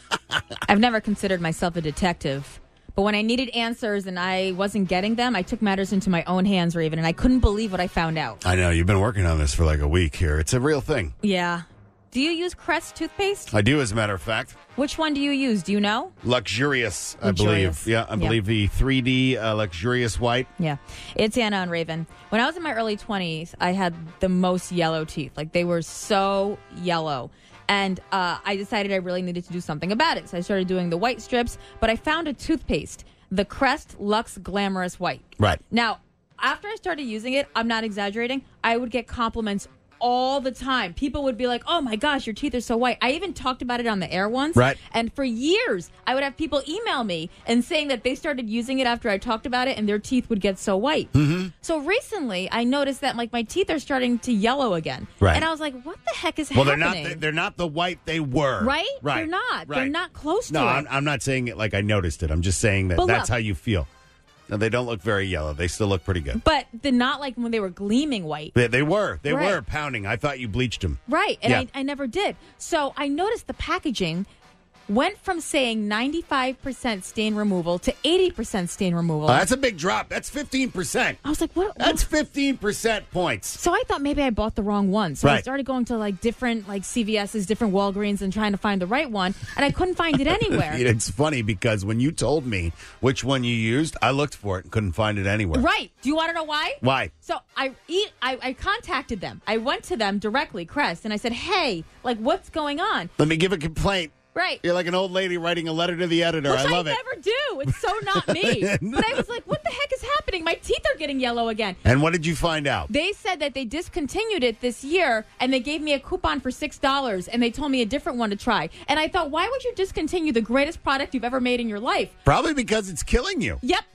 Speaker 3: I've never considered myself a detective. But when I needed answers and I wasn't getting them, I took matters into my own hands, Raven, and I couldn't believe what I found out.
Speaker 4: I know. You've been working on this for like a week here. It's a real thing.
Speaker 3: Yeah. Do you use Crest toothpaste?
Speaker 4: I do, as a matter of fact.
Speaker 3: Which one do you use? Do you know?
Speaker 4: Luxurious, I
Speaker 3: Luxurious.
Speaker 4: believe. Yeah, I believe the three D uh, Luxurious White.
Speaker 3: Yeah. It's Anna and Raven. When I was in my early twenties, I had the most yellow teeth. Like, they were so yellow. And uh, I decided I really needed to do something about it. So I started doing the white strips, but I found a toothpaste, the Crest Lux Glamorous White.
Speaker 4: Right.
Speaker 3: Now, after I started using it, I'm not exaggerating, I would get compliments all the time. People would be like, oh my gosh, your teeth are so white. I even talked about it on the air once.
Speaker 4: Right.
Speaker 3: And for years, I would have people email me and saying that they started using it after I talked about it and their teeth would get so white.
Speaker 4: Mm-hmm.
Speaker 3: So recently, I noticed that like my teeth are starting to yellow again.
Speaker 4: Right.
Speaker 3: And I was like, what the heck is
Speaker 4: Well, they're
Speaker 3: happening?
Speaker 4: not. The, they're not the white they were.
Speaker 3: Right?
Speaker 4: Right.
Speaker 3: They're not.
Speaker 4: Right.
Speaker 3: They're not close
Speaker 4: No,
Speaker 3: to
Speaker 4: I'm,
Speaker 3: it.
Speaker 4: I'm not saying it like I noticed it. I'm just saying that
Speaker 3: But
Speaker 4: that's
Speaker 3: look.
Speaker 4: how you feel. No, they don't look very yellow. They still look pretty good.
Speaker 3: But they're not like when they were gleaming white.
Speaker 4: They, they were. They
Speaker 3: Right.
Speaker 4: were pounding. I thought you bleached them.
Speaker 3: Right, and
Speaker 4: Yeah.
Speaker 3: I, I never did. So I noticed the packaging went from saying ninety-five percent stain removal to eighty percent stain removal.
Speaker 4: Oh, that's a big drop. That's fifteen percent.
Speaker 3: I was like, what?
Speaker 4: That's fifteen percent points.
Speaker 3: So I thought maybe I bought the wrong one. So I
Speaker 4: Right.
Speaker 3: started going to like different like C V S's, different Walgreens and trying to find the right one. And I couldn't find it anywhere.
Speaker 4: It's funny because when you told me which one you used, I looked for it and couldn't find it anywhere.
Speaker 3: Right. Do you want to know why?
Speaker 4: Why?
Speaker 3: So I eat. I, I contacted them. I went to them directly, Crest, and I said, hey, like what's going on?
Speaker 4: Let me give a complaint.
Speaker 3: Right.
Speaker 4: You're like an old lady writing a letter to the editor.
Speaker 3: Which
Speaker 4: I love
Speaker 3: I
Speaker 4: it.
Speaker 3: never do. It's so not me. But I was like, what the heck is happening? My teeth are getting yellow again.
Speaker 4: And what did you find out?
Speaker 3: They said that they discontinued it this year, and they gave me a coupon for six dollars, and they told me a different one to try. And I thought, why would you discontinue the greatest product you've ever made in your life?
Speaker 4: Probably because it's killing you.
Speaker 3: Yep.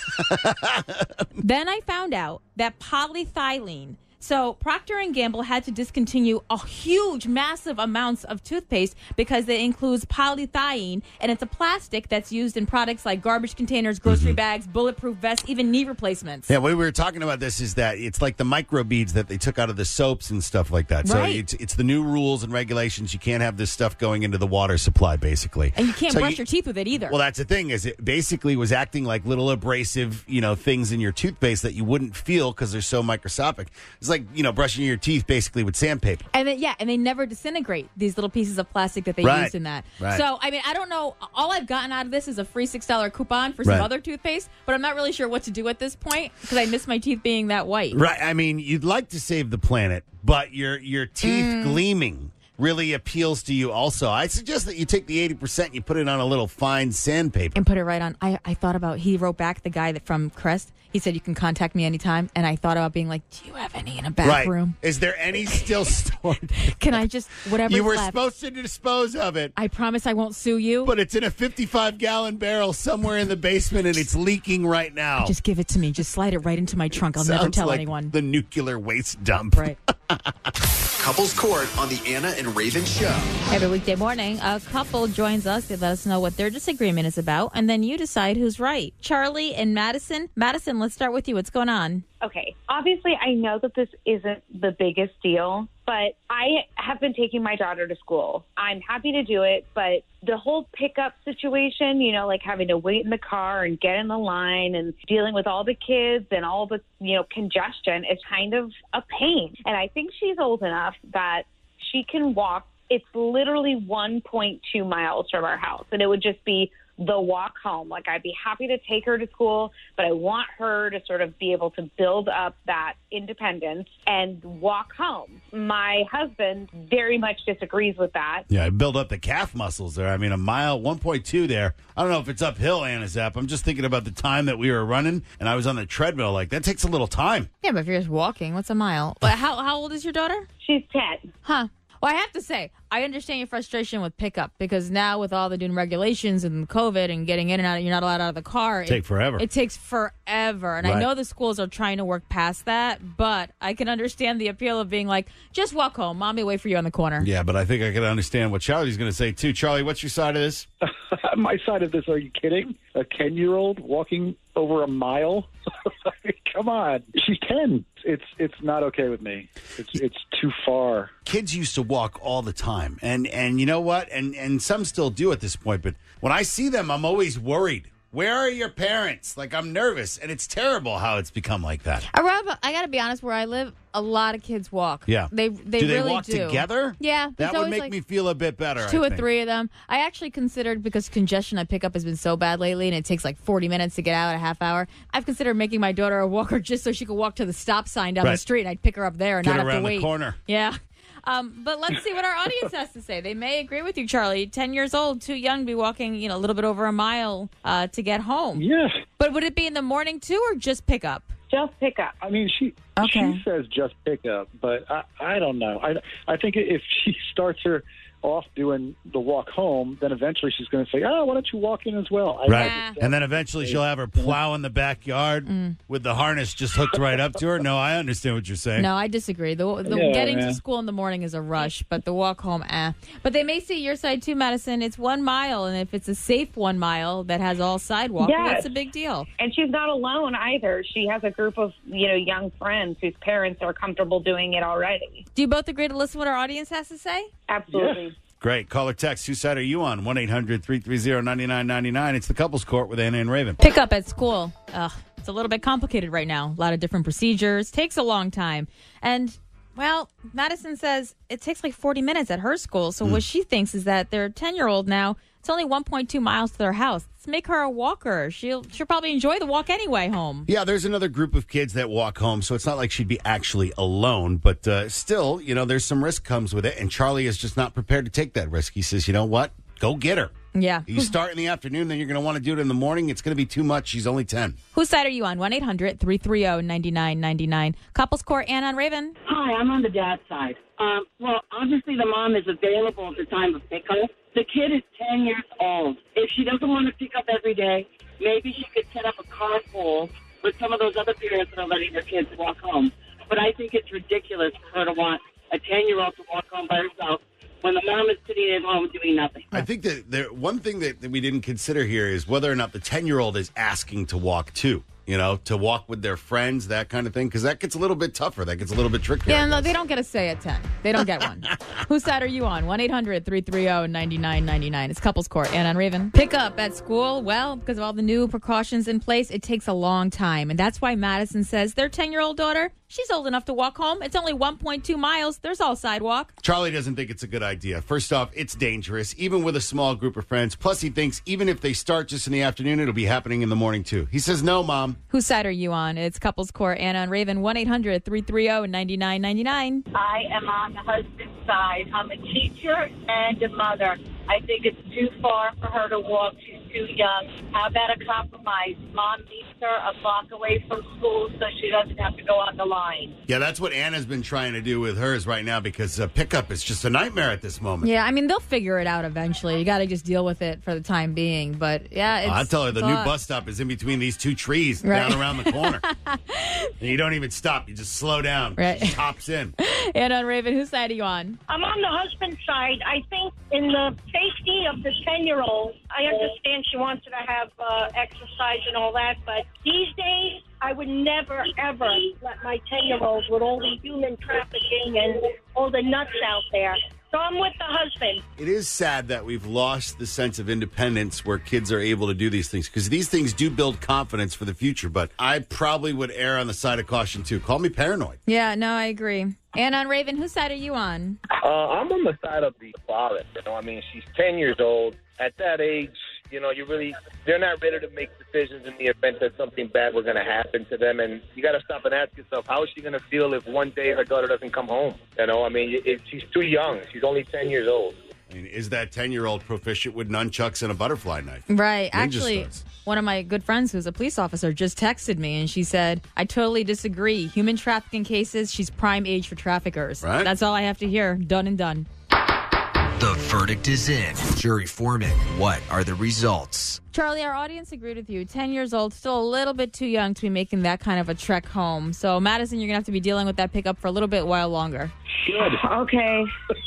Speaker 3: Then I found out that polythylene. So Procter and Gamble had to discontinue a huge, massive amounts of toothpaste because it includes polythylene, and it's a plastic that's used in products like garbage containers, grocery
Speaker 4: Mm-hmm.
Speaker 3: bags, bulletproof vests, even knee replacements.
Speaker 4: Yeah, what we were talking about this is that it's like the microbeads that they took out of the soaps and stuff like that. So
Speaker 3: Right.
Speaker 4: it's it's the new rules and regulations. You can't have this stuff going into the water supply, basically.
Speaker 3: And you can't
Speaker 4: So
Speaker 3: brush
Speaker 4: you-
Speaker 3: your teeth with it either.
Speaker 4: Well, that's the thing is it basically was acting like little abrasive, you know, things in your toothpaste that you wouldn't feel because they're so microscopic. It's like, you know, brushing your teeth basically with sandpaper.
Speaker 3: And then, yeah, and they never disintegrate, these little pieces of plastic that they
Speaker 4: Right.
Speaker 3: use in that.
Speaker 4: Right.
Speaker 3: So, I mean, I don't know. All I've gotten out of this is a free six dollars coupon for some
Speaker 4: Right.
Speaker 3: other toothpaste, but I'm not really sure what to do at this point because I miss my teeth being that white.
Speaker 4: Right. I mean, you'd like to save the planet, but your your teeth
Speaker 3: Mm.
Speaker 4: gleaming really appeals to you also. I suggest that you take the eighty percent and you put it on a little fine sandpaper.
Speaker 3: And put it right on. I, I thought about, he wrote back, the guy that from Crest, he said, you can contact me anytime. And I thought about being like, do you have any in a back
Speaker 4: Right.
Speaker 3: room?
Speaker 4: Is there any still stored?
Speaker 3: Can I just, whatever
Speaker 4: You were
Speaker 3: left,
Speaker 4: supposed to dispose of it.
Speaker 3: I promise I won't sue you.
Speaker 4: But it's in a fifty-five gallon barrel somewhere in the basement and it's leaking right now.
Speaker 3: Just give it to me. Just slide it right into my trunk. I'll never
Speaker 4: Sounds
Speaker 3: tell
Speaker 4: like
Speaker 3: anyone.
Speaker 4: the nuclear waste dump.
Speaker 3: Right.
Speaker 19: Couples Court on the Anna and Raven Show.
Speaker 3: Every weekday morning, a couple joins us to let us know what their disagreement is about, and then you decide who's right. Charlie and Madison. Madison, let's start with you. What's going on?
Speaker 20: Okay, obviously I know that this isn't the biggest deal, but I have been taking my daughter to school. I'm happy to do it, but the whole pickup situation, you know, like having to wait in the car and get in the line and dealing with all the kids and all the, you know, congestion is kind of a pain. And I think she's old enough that she can walk. It's literally one point two miles from our house, and it would just be the walk home. Like, I'd be happy to take her to school, but I want her to sort of be able to build up that independence and walk home. My husband very much disagrees with that.
Speaker 4: Yeah, I build up the calf muscles there. I mean, a mile, one point two there. I don't know if it's uphill, Anazap. I'm just thinking about the time that we were running, and I was on the treadmill. Like, that takes a little time.
Speaker 3: Yeah, but if you're just walking, what's a mile? But how how old is your daughter?
Speaker 20: She's ten.
Speaker 3: Huh. Well, I have to say, I understand your frustration with pickup because now with all the new regulations and COVID and getting in and out, you're not allowed out of the car.
Speaker 4: Take
Speaker 3: it,
Speaker 4: forever.
Speaker 3: It takes forever. And I
Speaker 4: Right.
Speaker 3: know the schools are trying to work past that, but I can understand the appeal of being like, just walk home. Mommy, wait for you on the corner.
Speaker 4: Yeah, but I think I can understand what Charlie's going to say, too. Charlie, what's your side of this?
Speaker 21: My side of this, are you kidding? A ten-year-old walking over a mile? I mean, come on. She's ten. It's it's not okay with me. It's it's too far.
Speaker 4: Kids used to walk all the time. And and you know what? And and some still do at this point. But when I see them, I'm always worried. Where are your parents? Like, I'm nervous. And it's terrible how it's become like that.
Speaker 3: Around, I got to be honest, where I live, a lot of kids walk.
Speaker 4: Yeah.
Speaker 3: They they
Speaker 4: do they
Speaker 3: really
Speaker 4: walk
Speaker 3: do.
Speaker 4: together?
Speaker 3: Yeah.
Speaker 4: That
Speaker 3: there's
Speaker 4: would
Speaker 3: always,
Speaker 4: make
Speaker 3: like,
Speaker 4: me feel a bit better.
Speaker 3: Two
Speaker 4: I
Speaker 3: or
Speaker 4: think.
Speaker 3: three of them. I actually considered, because congestion I pick up has been so bad lately and it takes like forty minutes to get out, a half hour, I've considered making my daughter a walker just so she could walk to the stop sign down
Speaker 4: Right.
Speaker 3: the street and I'd pick her up there and
Speaker 4: Get
Speaker 3: not have
Speaker 4: around
Speaker 3: to wait.
Speaker 4: the corner.
Speaker 3: Yeah. Um, but let's see what our audience has to say. They may agree with you, Charlie. Ten years old, too young to be walking, you know, a little bit over a mile uh, to get home.
Speaker 21: Yeah.
Speaker 3: But would it be in the morning, too, or just pick up?
Speaker 20: Just pick up.
Speaker 21: I mean, she
Speaker 3: Okay.
Speaker 21: she says just pick up, but I, I don't know. I, I think if she starts her off doing the walk home, then eventually she's going to say, oh, why don't you walk in as well? I
Speaker 4: Right.
Speaker 21: I just-
Speaker 4: And then eventually she'll have her plow in the backyard
Speaker 3: Mm.
Speaker 4: with the harness just hooked right up to her. No, I understand what you're saying.
Speaker 3: No, I disagree. The, the
Speaker 4: Yeah,
Speaker 3: getting
Speaker 4: man.
Speaker 3: to school in the morning is a rush, but the walk home, eh. But they may see your side too, Madison. It's one mile, and if it's a safe one mile that has all sidewalk,
Speaker 20: Yes.
Speaker 3: that's a big deal.
Speaker 20: And she's not alone either. She has a group of, you know, young friends whose parents are comfortable doing it already.
Speaker 3: Do you both agree to listen to what our audience has to say?
Speaker 20: Absolutely.
Speaker 4: Great. Call or text. Whose side are you on? one eight hundred three three zero nine nine nine nine. It's the Couples Court with Anna and Raven.
Speaker 3: Pick up at school. Ugh, it's a little bit complicated right now. A lot of different procedures. Takes a long time. And, well, Madison says it takes like forty minutes at her school. So what she thinks is that their ten-year-old now, it's only one point two miles to their house. Let's make her a walker. She'll she'll probably enjoy the walk anyway home.
Speaker 4: Yeah, there's another group of kids that walk home, so it's not like she'd be actually alone. But uh, still, you know, there's some risk comes with it, and Charlie is just not prepared to take that risk. He says, you know what? Go get her.
Speaker 3: Yeah.
Speaker 4: You start in the afternoon, then you're going to want to do it in the morning. It's going to be too much. She's only ten.
Speaker 3: Whose side are you on? one eight hundred three three zero nine nine nine nine. Couples Court, Anna and Raven.
Speaker 22: Hi, I'm on the dad's side. Um, well, obviously the mom is available at the time of pickup. The kid is ten years old. If she doesn't want to pick up every day, maybe she could set up a carpool with some of those other parents that are letting their kids walk home. But I think it's ridiculous for her to want a ten-year-old to walk home by herself when the mom is sitting at home doing nothing.
Speaker 4: I think that there, one thing that, that we didn't consider here is whether or not the ten-year-old is asking to walk too. You know, to walk with their friends, that kind of thing, because that gets a little bit tougher. That gets a little bit trickier.
Speaker 3: Yeah, no, they don't get a say at ten. They don't get one. Whose side are you on? one eight hundred three three zero nine nine nine nine. It's Couples Court. Anna and Raven. Pick up at school. Well, because of all the new precautions in place, it takes a long time. And that's why Madison says their ten-year-old daughter, she's old enough to walk home. It's only one point two miles. There's all sidewalk.
Speaker 4: Charlie doesn't think it's a good idea. First off, it's dangerous, even with a small group of friends. Plus, he thinks even if they start just in the afternoon, it'll be happening in the morning, too. He says, no, Mom.
Speaker 3: Whose side are you on? It's Couples Court. Anna and Raven. one eight hundred three three zero nine nine nine nine.
Speaker 23: I am on the husband's side. I'm a teacher and a mother. I think it's too far for her to walk. She's too young. How about a compromise? Mom meets her a block away from school so she doesn't have to go on the line.
Speaker 4: Yeah, that's what Anna's been trying to do with hers right now because uh, pickup is just a nightmare at this moment.
Speaker 3: Yeah, I mean, they'll figure it out eventually. You got to just deal with it for the time being. But, yeah, it's...
Speaker 4: I tell her the
Speaker 3: it's
Speaker 4: new
Speaker 3: a lot.
Speaker 4: bus stop is in between these two trees
Speaker 3: Right.
Speaker 4: down around the corner. And you don't even stop. You just slow down.
Speaker 3: Right.
Speaker 4: She just hops in.
Speaker 3: Anna and Raven, whose side are you on?
Speaker 15: I'm on the husband's side. I think in the safety of the ten-year-old, I understand she wants her to have uh, exercise and all that, but these days, I would never, ever let my ten-year-old with all the human trafficking and all the nuts out there. So I'm with the husband.
Speaker 4: It is sad that we've lost the sense of independence where kids are able to do these things because these things do build confidence for the future. But I probably would err on the side of caution, too. Call me paranoid.
Speaker 3: Yeah, no, I agree. Anna and Raven, whose side are you on?
Speaker 8: Uh, I'm on the side of the father. You know, I mean, she's ten years old. At that age, you know, you really, they're not ready to make decisions in the event that something bad was going to happen to them. And you got to stop and ask yourself, how is she going to feel if one day her daughter doesn't come home? You know, I mean, it, she's too young. She's only ten years old.
Speaker 4: I mean, is that ten-year-old proficient with nunchucks and a butterfly knife?
Speaker 3: Right.
Speaker 4: Ninja
Speaker 3: Actually,
Speaker 4: stars.
Speaker 3: one of my good friends who's a police officer just texted me and she said, I totally disagree. Human trafficking cases, she's prime age for traffickers.
Speaker 19: Right.
Speaker 3: That's all I have to hear. Done and done.
Speaker 19: The verdict is in. Jury foreman, what are the results?
Speaker 3: Charlie, our audience agreed with you. ten years old, still a little bit too young to be making that kind of a trek home. So, Madison, you're going to have to be dealing with that pickup for a little bit while longer.
Speaker 21: Good.
Speaker 9: Okay.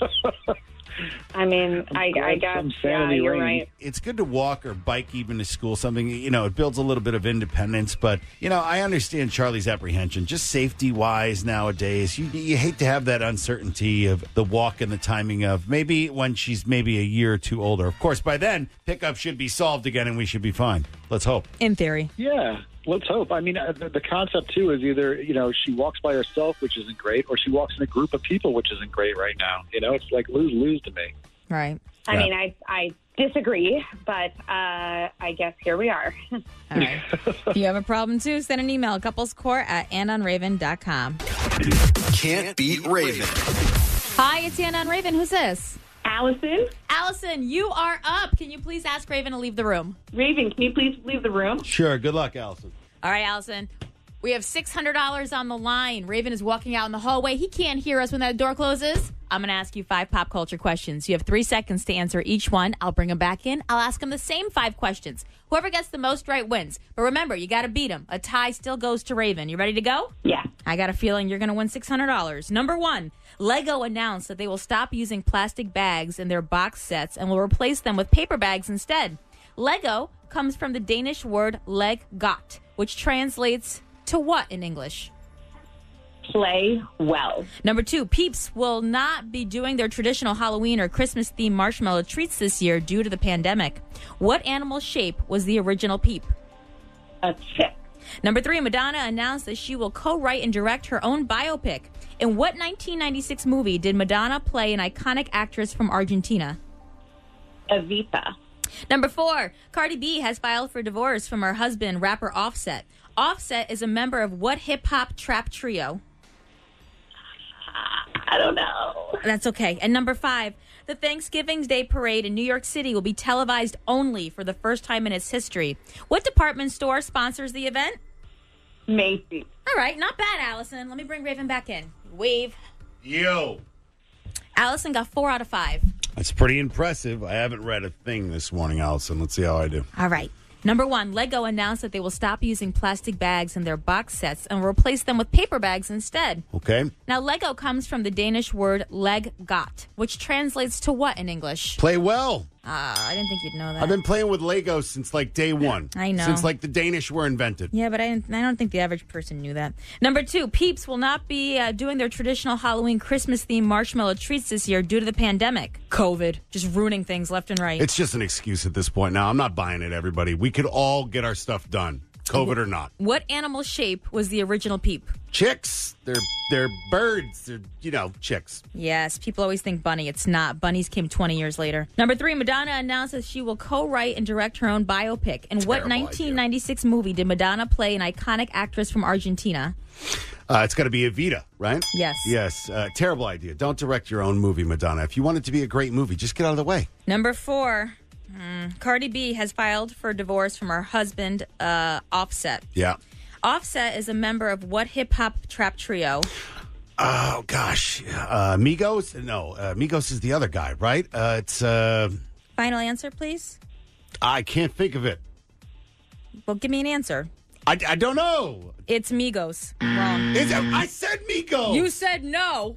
Speaker 9: I mean, I, I guess, yeah, you're right.
Speaker 4: It's good to walk or bike even to school, something, you know, it builds a little bit of independence. But, you know, I understand Charlie's apprehension. Just safety-wise nowadays, you, you hate to have that uncertainty of the walk and the timing of maybe when she's maybe a year or two older. Of course, by then, pickup should be solved again and we should be fine. Let's hope.
Speaker 3: In theory.
Speaker 21: Yeah, let's hope. I mean, uh, the, the concept, too, is either, you know, she walks by herself, which isn't great, or she walks in a group of people, which isn't great right now. You know, it's like lose-lose to me.
Speaker 3: Right.
Speaker 9: I mean, I I disagree, but uh, I guess here we are.
Speaker 3: All right. If you have a problem, too, send an email, couplescourt at anna on raven dot com.
Speaker 19: Can't beat Raven.
Speaker 3: Hi, it's Anna on Raven. Who's this?
Speaker 1: Allison.
Speaker 3: Allison, you are up. Can you please ask Raven to leave the room?
Speaker 1: Raven, can you please leave the room?
Speaker 4: Sure. Good luck, Allison.
Speaker 3: All right, Allison. We have six hundred dollars on the line. Raven is walking out in the hallway. He can't hear us when that door closes. I'm going to ask you five pop culture questions. You have three seconds to answer each one. I'll bring him back in. I'll ask him the same five questions. Whoever gets the most right wins. But remember, you got to beat him. A tie still goes to Raven. You ready to go?
Speaker 1: Yeah.
Speaker 3: I got a feeling you're going to win six hundred dollars. Number one, Lego announced that they will stop using plastic bags in their box sets and will replace them with paper bags instead. Lego comes from the Danish word leg got, which translates to what in English?
Speaker 1: Play well.
Speaker 3: Number two, Peeps will not be doing their traditional Halloween or Christmas-themed marshmallow treats this year due to the pandemic. What animal shape was the original Peep?
Speaker 1: A chick.
Speaker 3: Number three, Madonna announced that she will co-write and direct her own biopic. In what nineteen ninety-six movie did Madonna play an iconic actress from Argentina?
Speaker 1: Evita.
Speaker 3: Number four, Cardi B has filed for divorce from her husband, rapper Offset. Offset is a member of what hip-hop trap trio?
Speaker 1: I don't know.
Speaker 3: That's okay. And number five, the Thanksgiving Day Parade in New York City will be televised only for the first time in its history. What department store sponsors the event?
Speaker 1: Macy's.
Speaker 3: All right, not bad, Allison. Let me bring Raven back in. Wave.
Speaker 4: Yo.
Speaker 3: Allison got four out of five.
Speaker 4: That's pretty impressive. I haven't read a thing this morning, Allison. Let's see how I do.
Speaker 3: All right. Number one, Lego announced that they will stop using plastic bags in their box sets and replace them with paper bags instead.
Speaker 4: Okay.
Speaker 3: Now, Lego comes from the Danish word leg got, which translates to what in English?
Speaker 4: Play well.
Speaker 3: Ah, uh, I didn't think you'd know that.
Speaker 4: I've been playing with Legos since like day one.
Speaker 3: I know.
Speaker 4: Since like the Danish were invented.
Speaker 3: Yeah, but I, I don't think the average person knew that. Number two, Peeps will not be uh, doing their traditional Halloween Christmas-themed marshmallow treats this year due to the pandemic. COVID. Just ruining things left and right.
Speaker 4: It's just an excuse at this point now. I'm not buying it, everybody. We could all get our stuff done, COVID or not.
Speaker 3: What animal shape was the original Peep?
Speaker 4: Chicks. They're they're birds. They're, you know, chicks.
Speaker 3: Yes, people always think bunny. It's not. Bunnies came twenty years later. Number three, Madonna announced that she will co-write and direct her own biopic. In what nineteen ninety-six idea. movie did Madonna play an iconic actress from Argentina?
Speaker 4: Uh, it's got to be Evita, right?
Speaker 3: Yes.
Speaker 4: Yes. Uh, terrible idea. Don't direct your own movie, Madonna. If you want it to be a great movie, just get out of the way.
Speaker 3: Number four, mm, Cardi B has filed for divorce from her husband, uh, Offset.
Speaker 4: Yeah.
Speaker 3: Offset is a member of what hip-hop trap trio?
Speaker 4: Oh, gosh. Uh, Migos? No, uh, Migos is the other guy, right? Uh, it's... Uh,
Speaker 3: Final answer, please?
Speaker 4: I can't think of it.
Speaker 3: Well, give me an answer.
Speaker 4: I, I don't know.
Speaker 3: It's Migos. Wrong.
Speaker 4: Is it, I said Migos.
Speaker 3: You said no.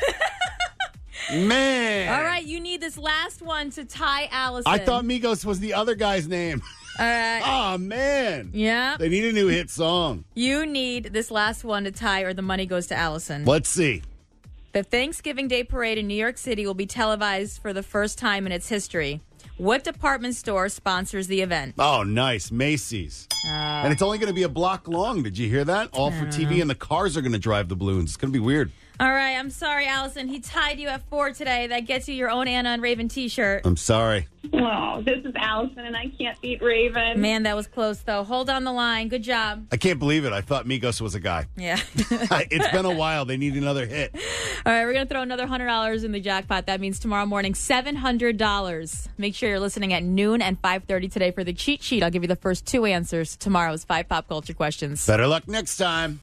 Speaker 4: Man.
Speaker 3: All right, you need this last one to tie Allison.
Speaker 4: I thought Migos was the other guy's name.
Speaker 3: All right.
Speaker 4: Oh, man.
Speaker 3: Yeah.
Speaker 4: They need a new hit song.
Speaker 3: You need this last one to tie or the money goes to Allison.
Speaker 4: Let's see.
Speaker 3: The Thanksgiving Day Parade in New York City will be televised for the first time in its history. What department store sponsors the event?
Speaker 4: Oh, nice. Macy's.
Speaker 3: Uh,
Speaker 4: and it's only going to be a block long. Did you hear that? All for T V,
Speaker 3: know.
Speaker 4: and the cars are going to drive the balloons. It's going to be weird.
Speaker 3: All right. I'm sorry, Allison. He tied you at four today. That gets you your own Anna and Raven t-shirt.
Speaker 4: I'm sorry.
Speaker 1: Oh, this is Allison, and I can't beat Raven.
Speaker 3: Man, that was close, though. Hold on the line. Good job.
Speaker 4: I can't believe it. I thought Migos was a guy.
Speaker 3: Yeah.
Speaker 4: It's been a while. They need another hit.
Speaker 3: All right, we're going to throw another one hundred dollars in the jackpot. That means tomorrow morning, seven hundred dollars. Make sure you're listening at noon and five thirty today for the cheat sheet. I'll give you the first two answers to tomorrow's five pop culture questions.
Speaker 4: Better luck next time.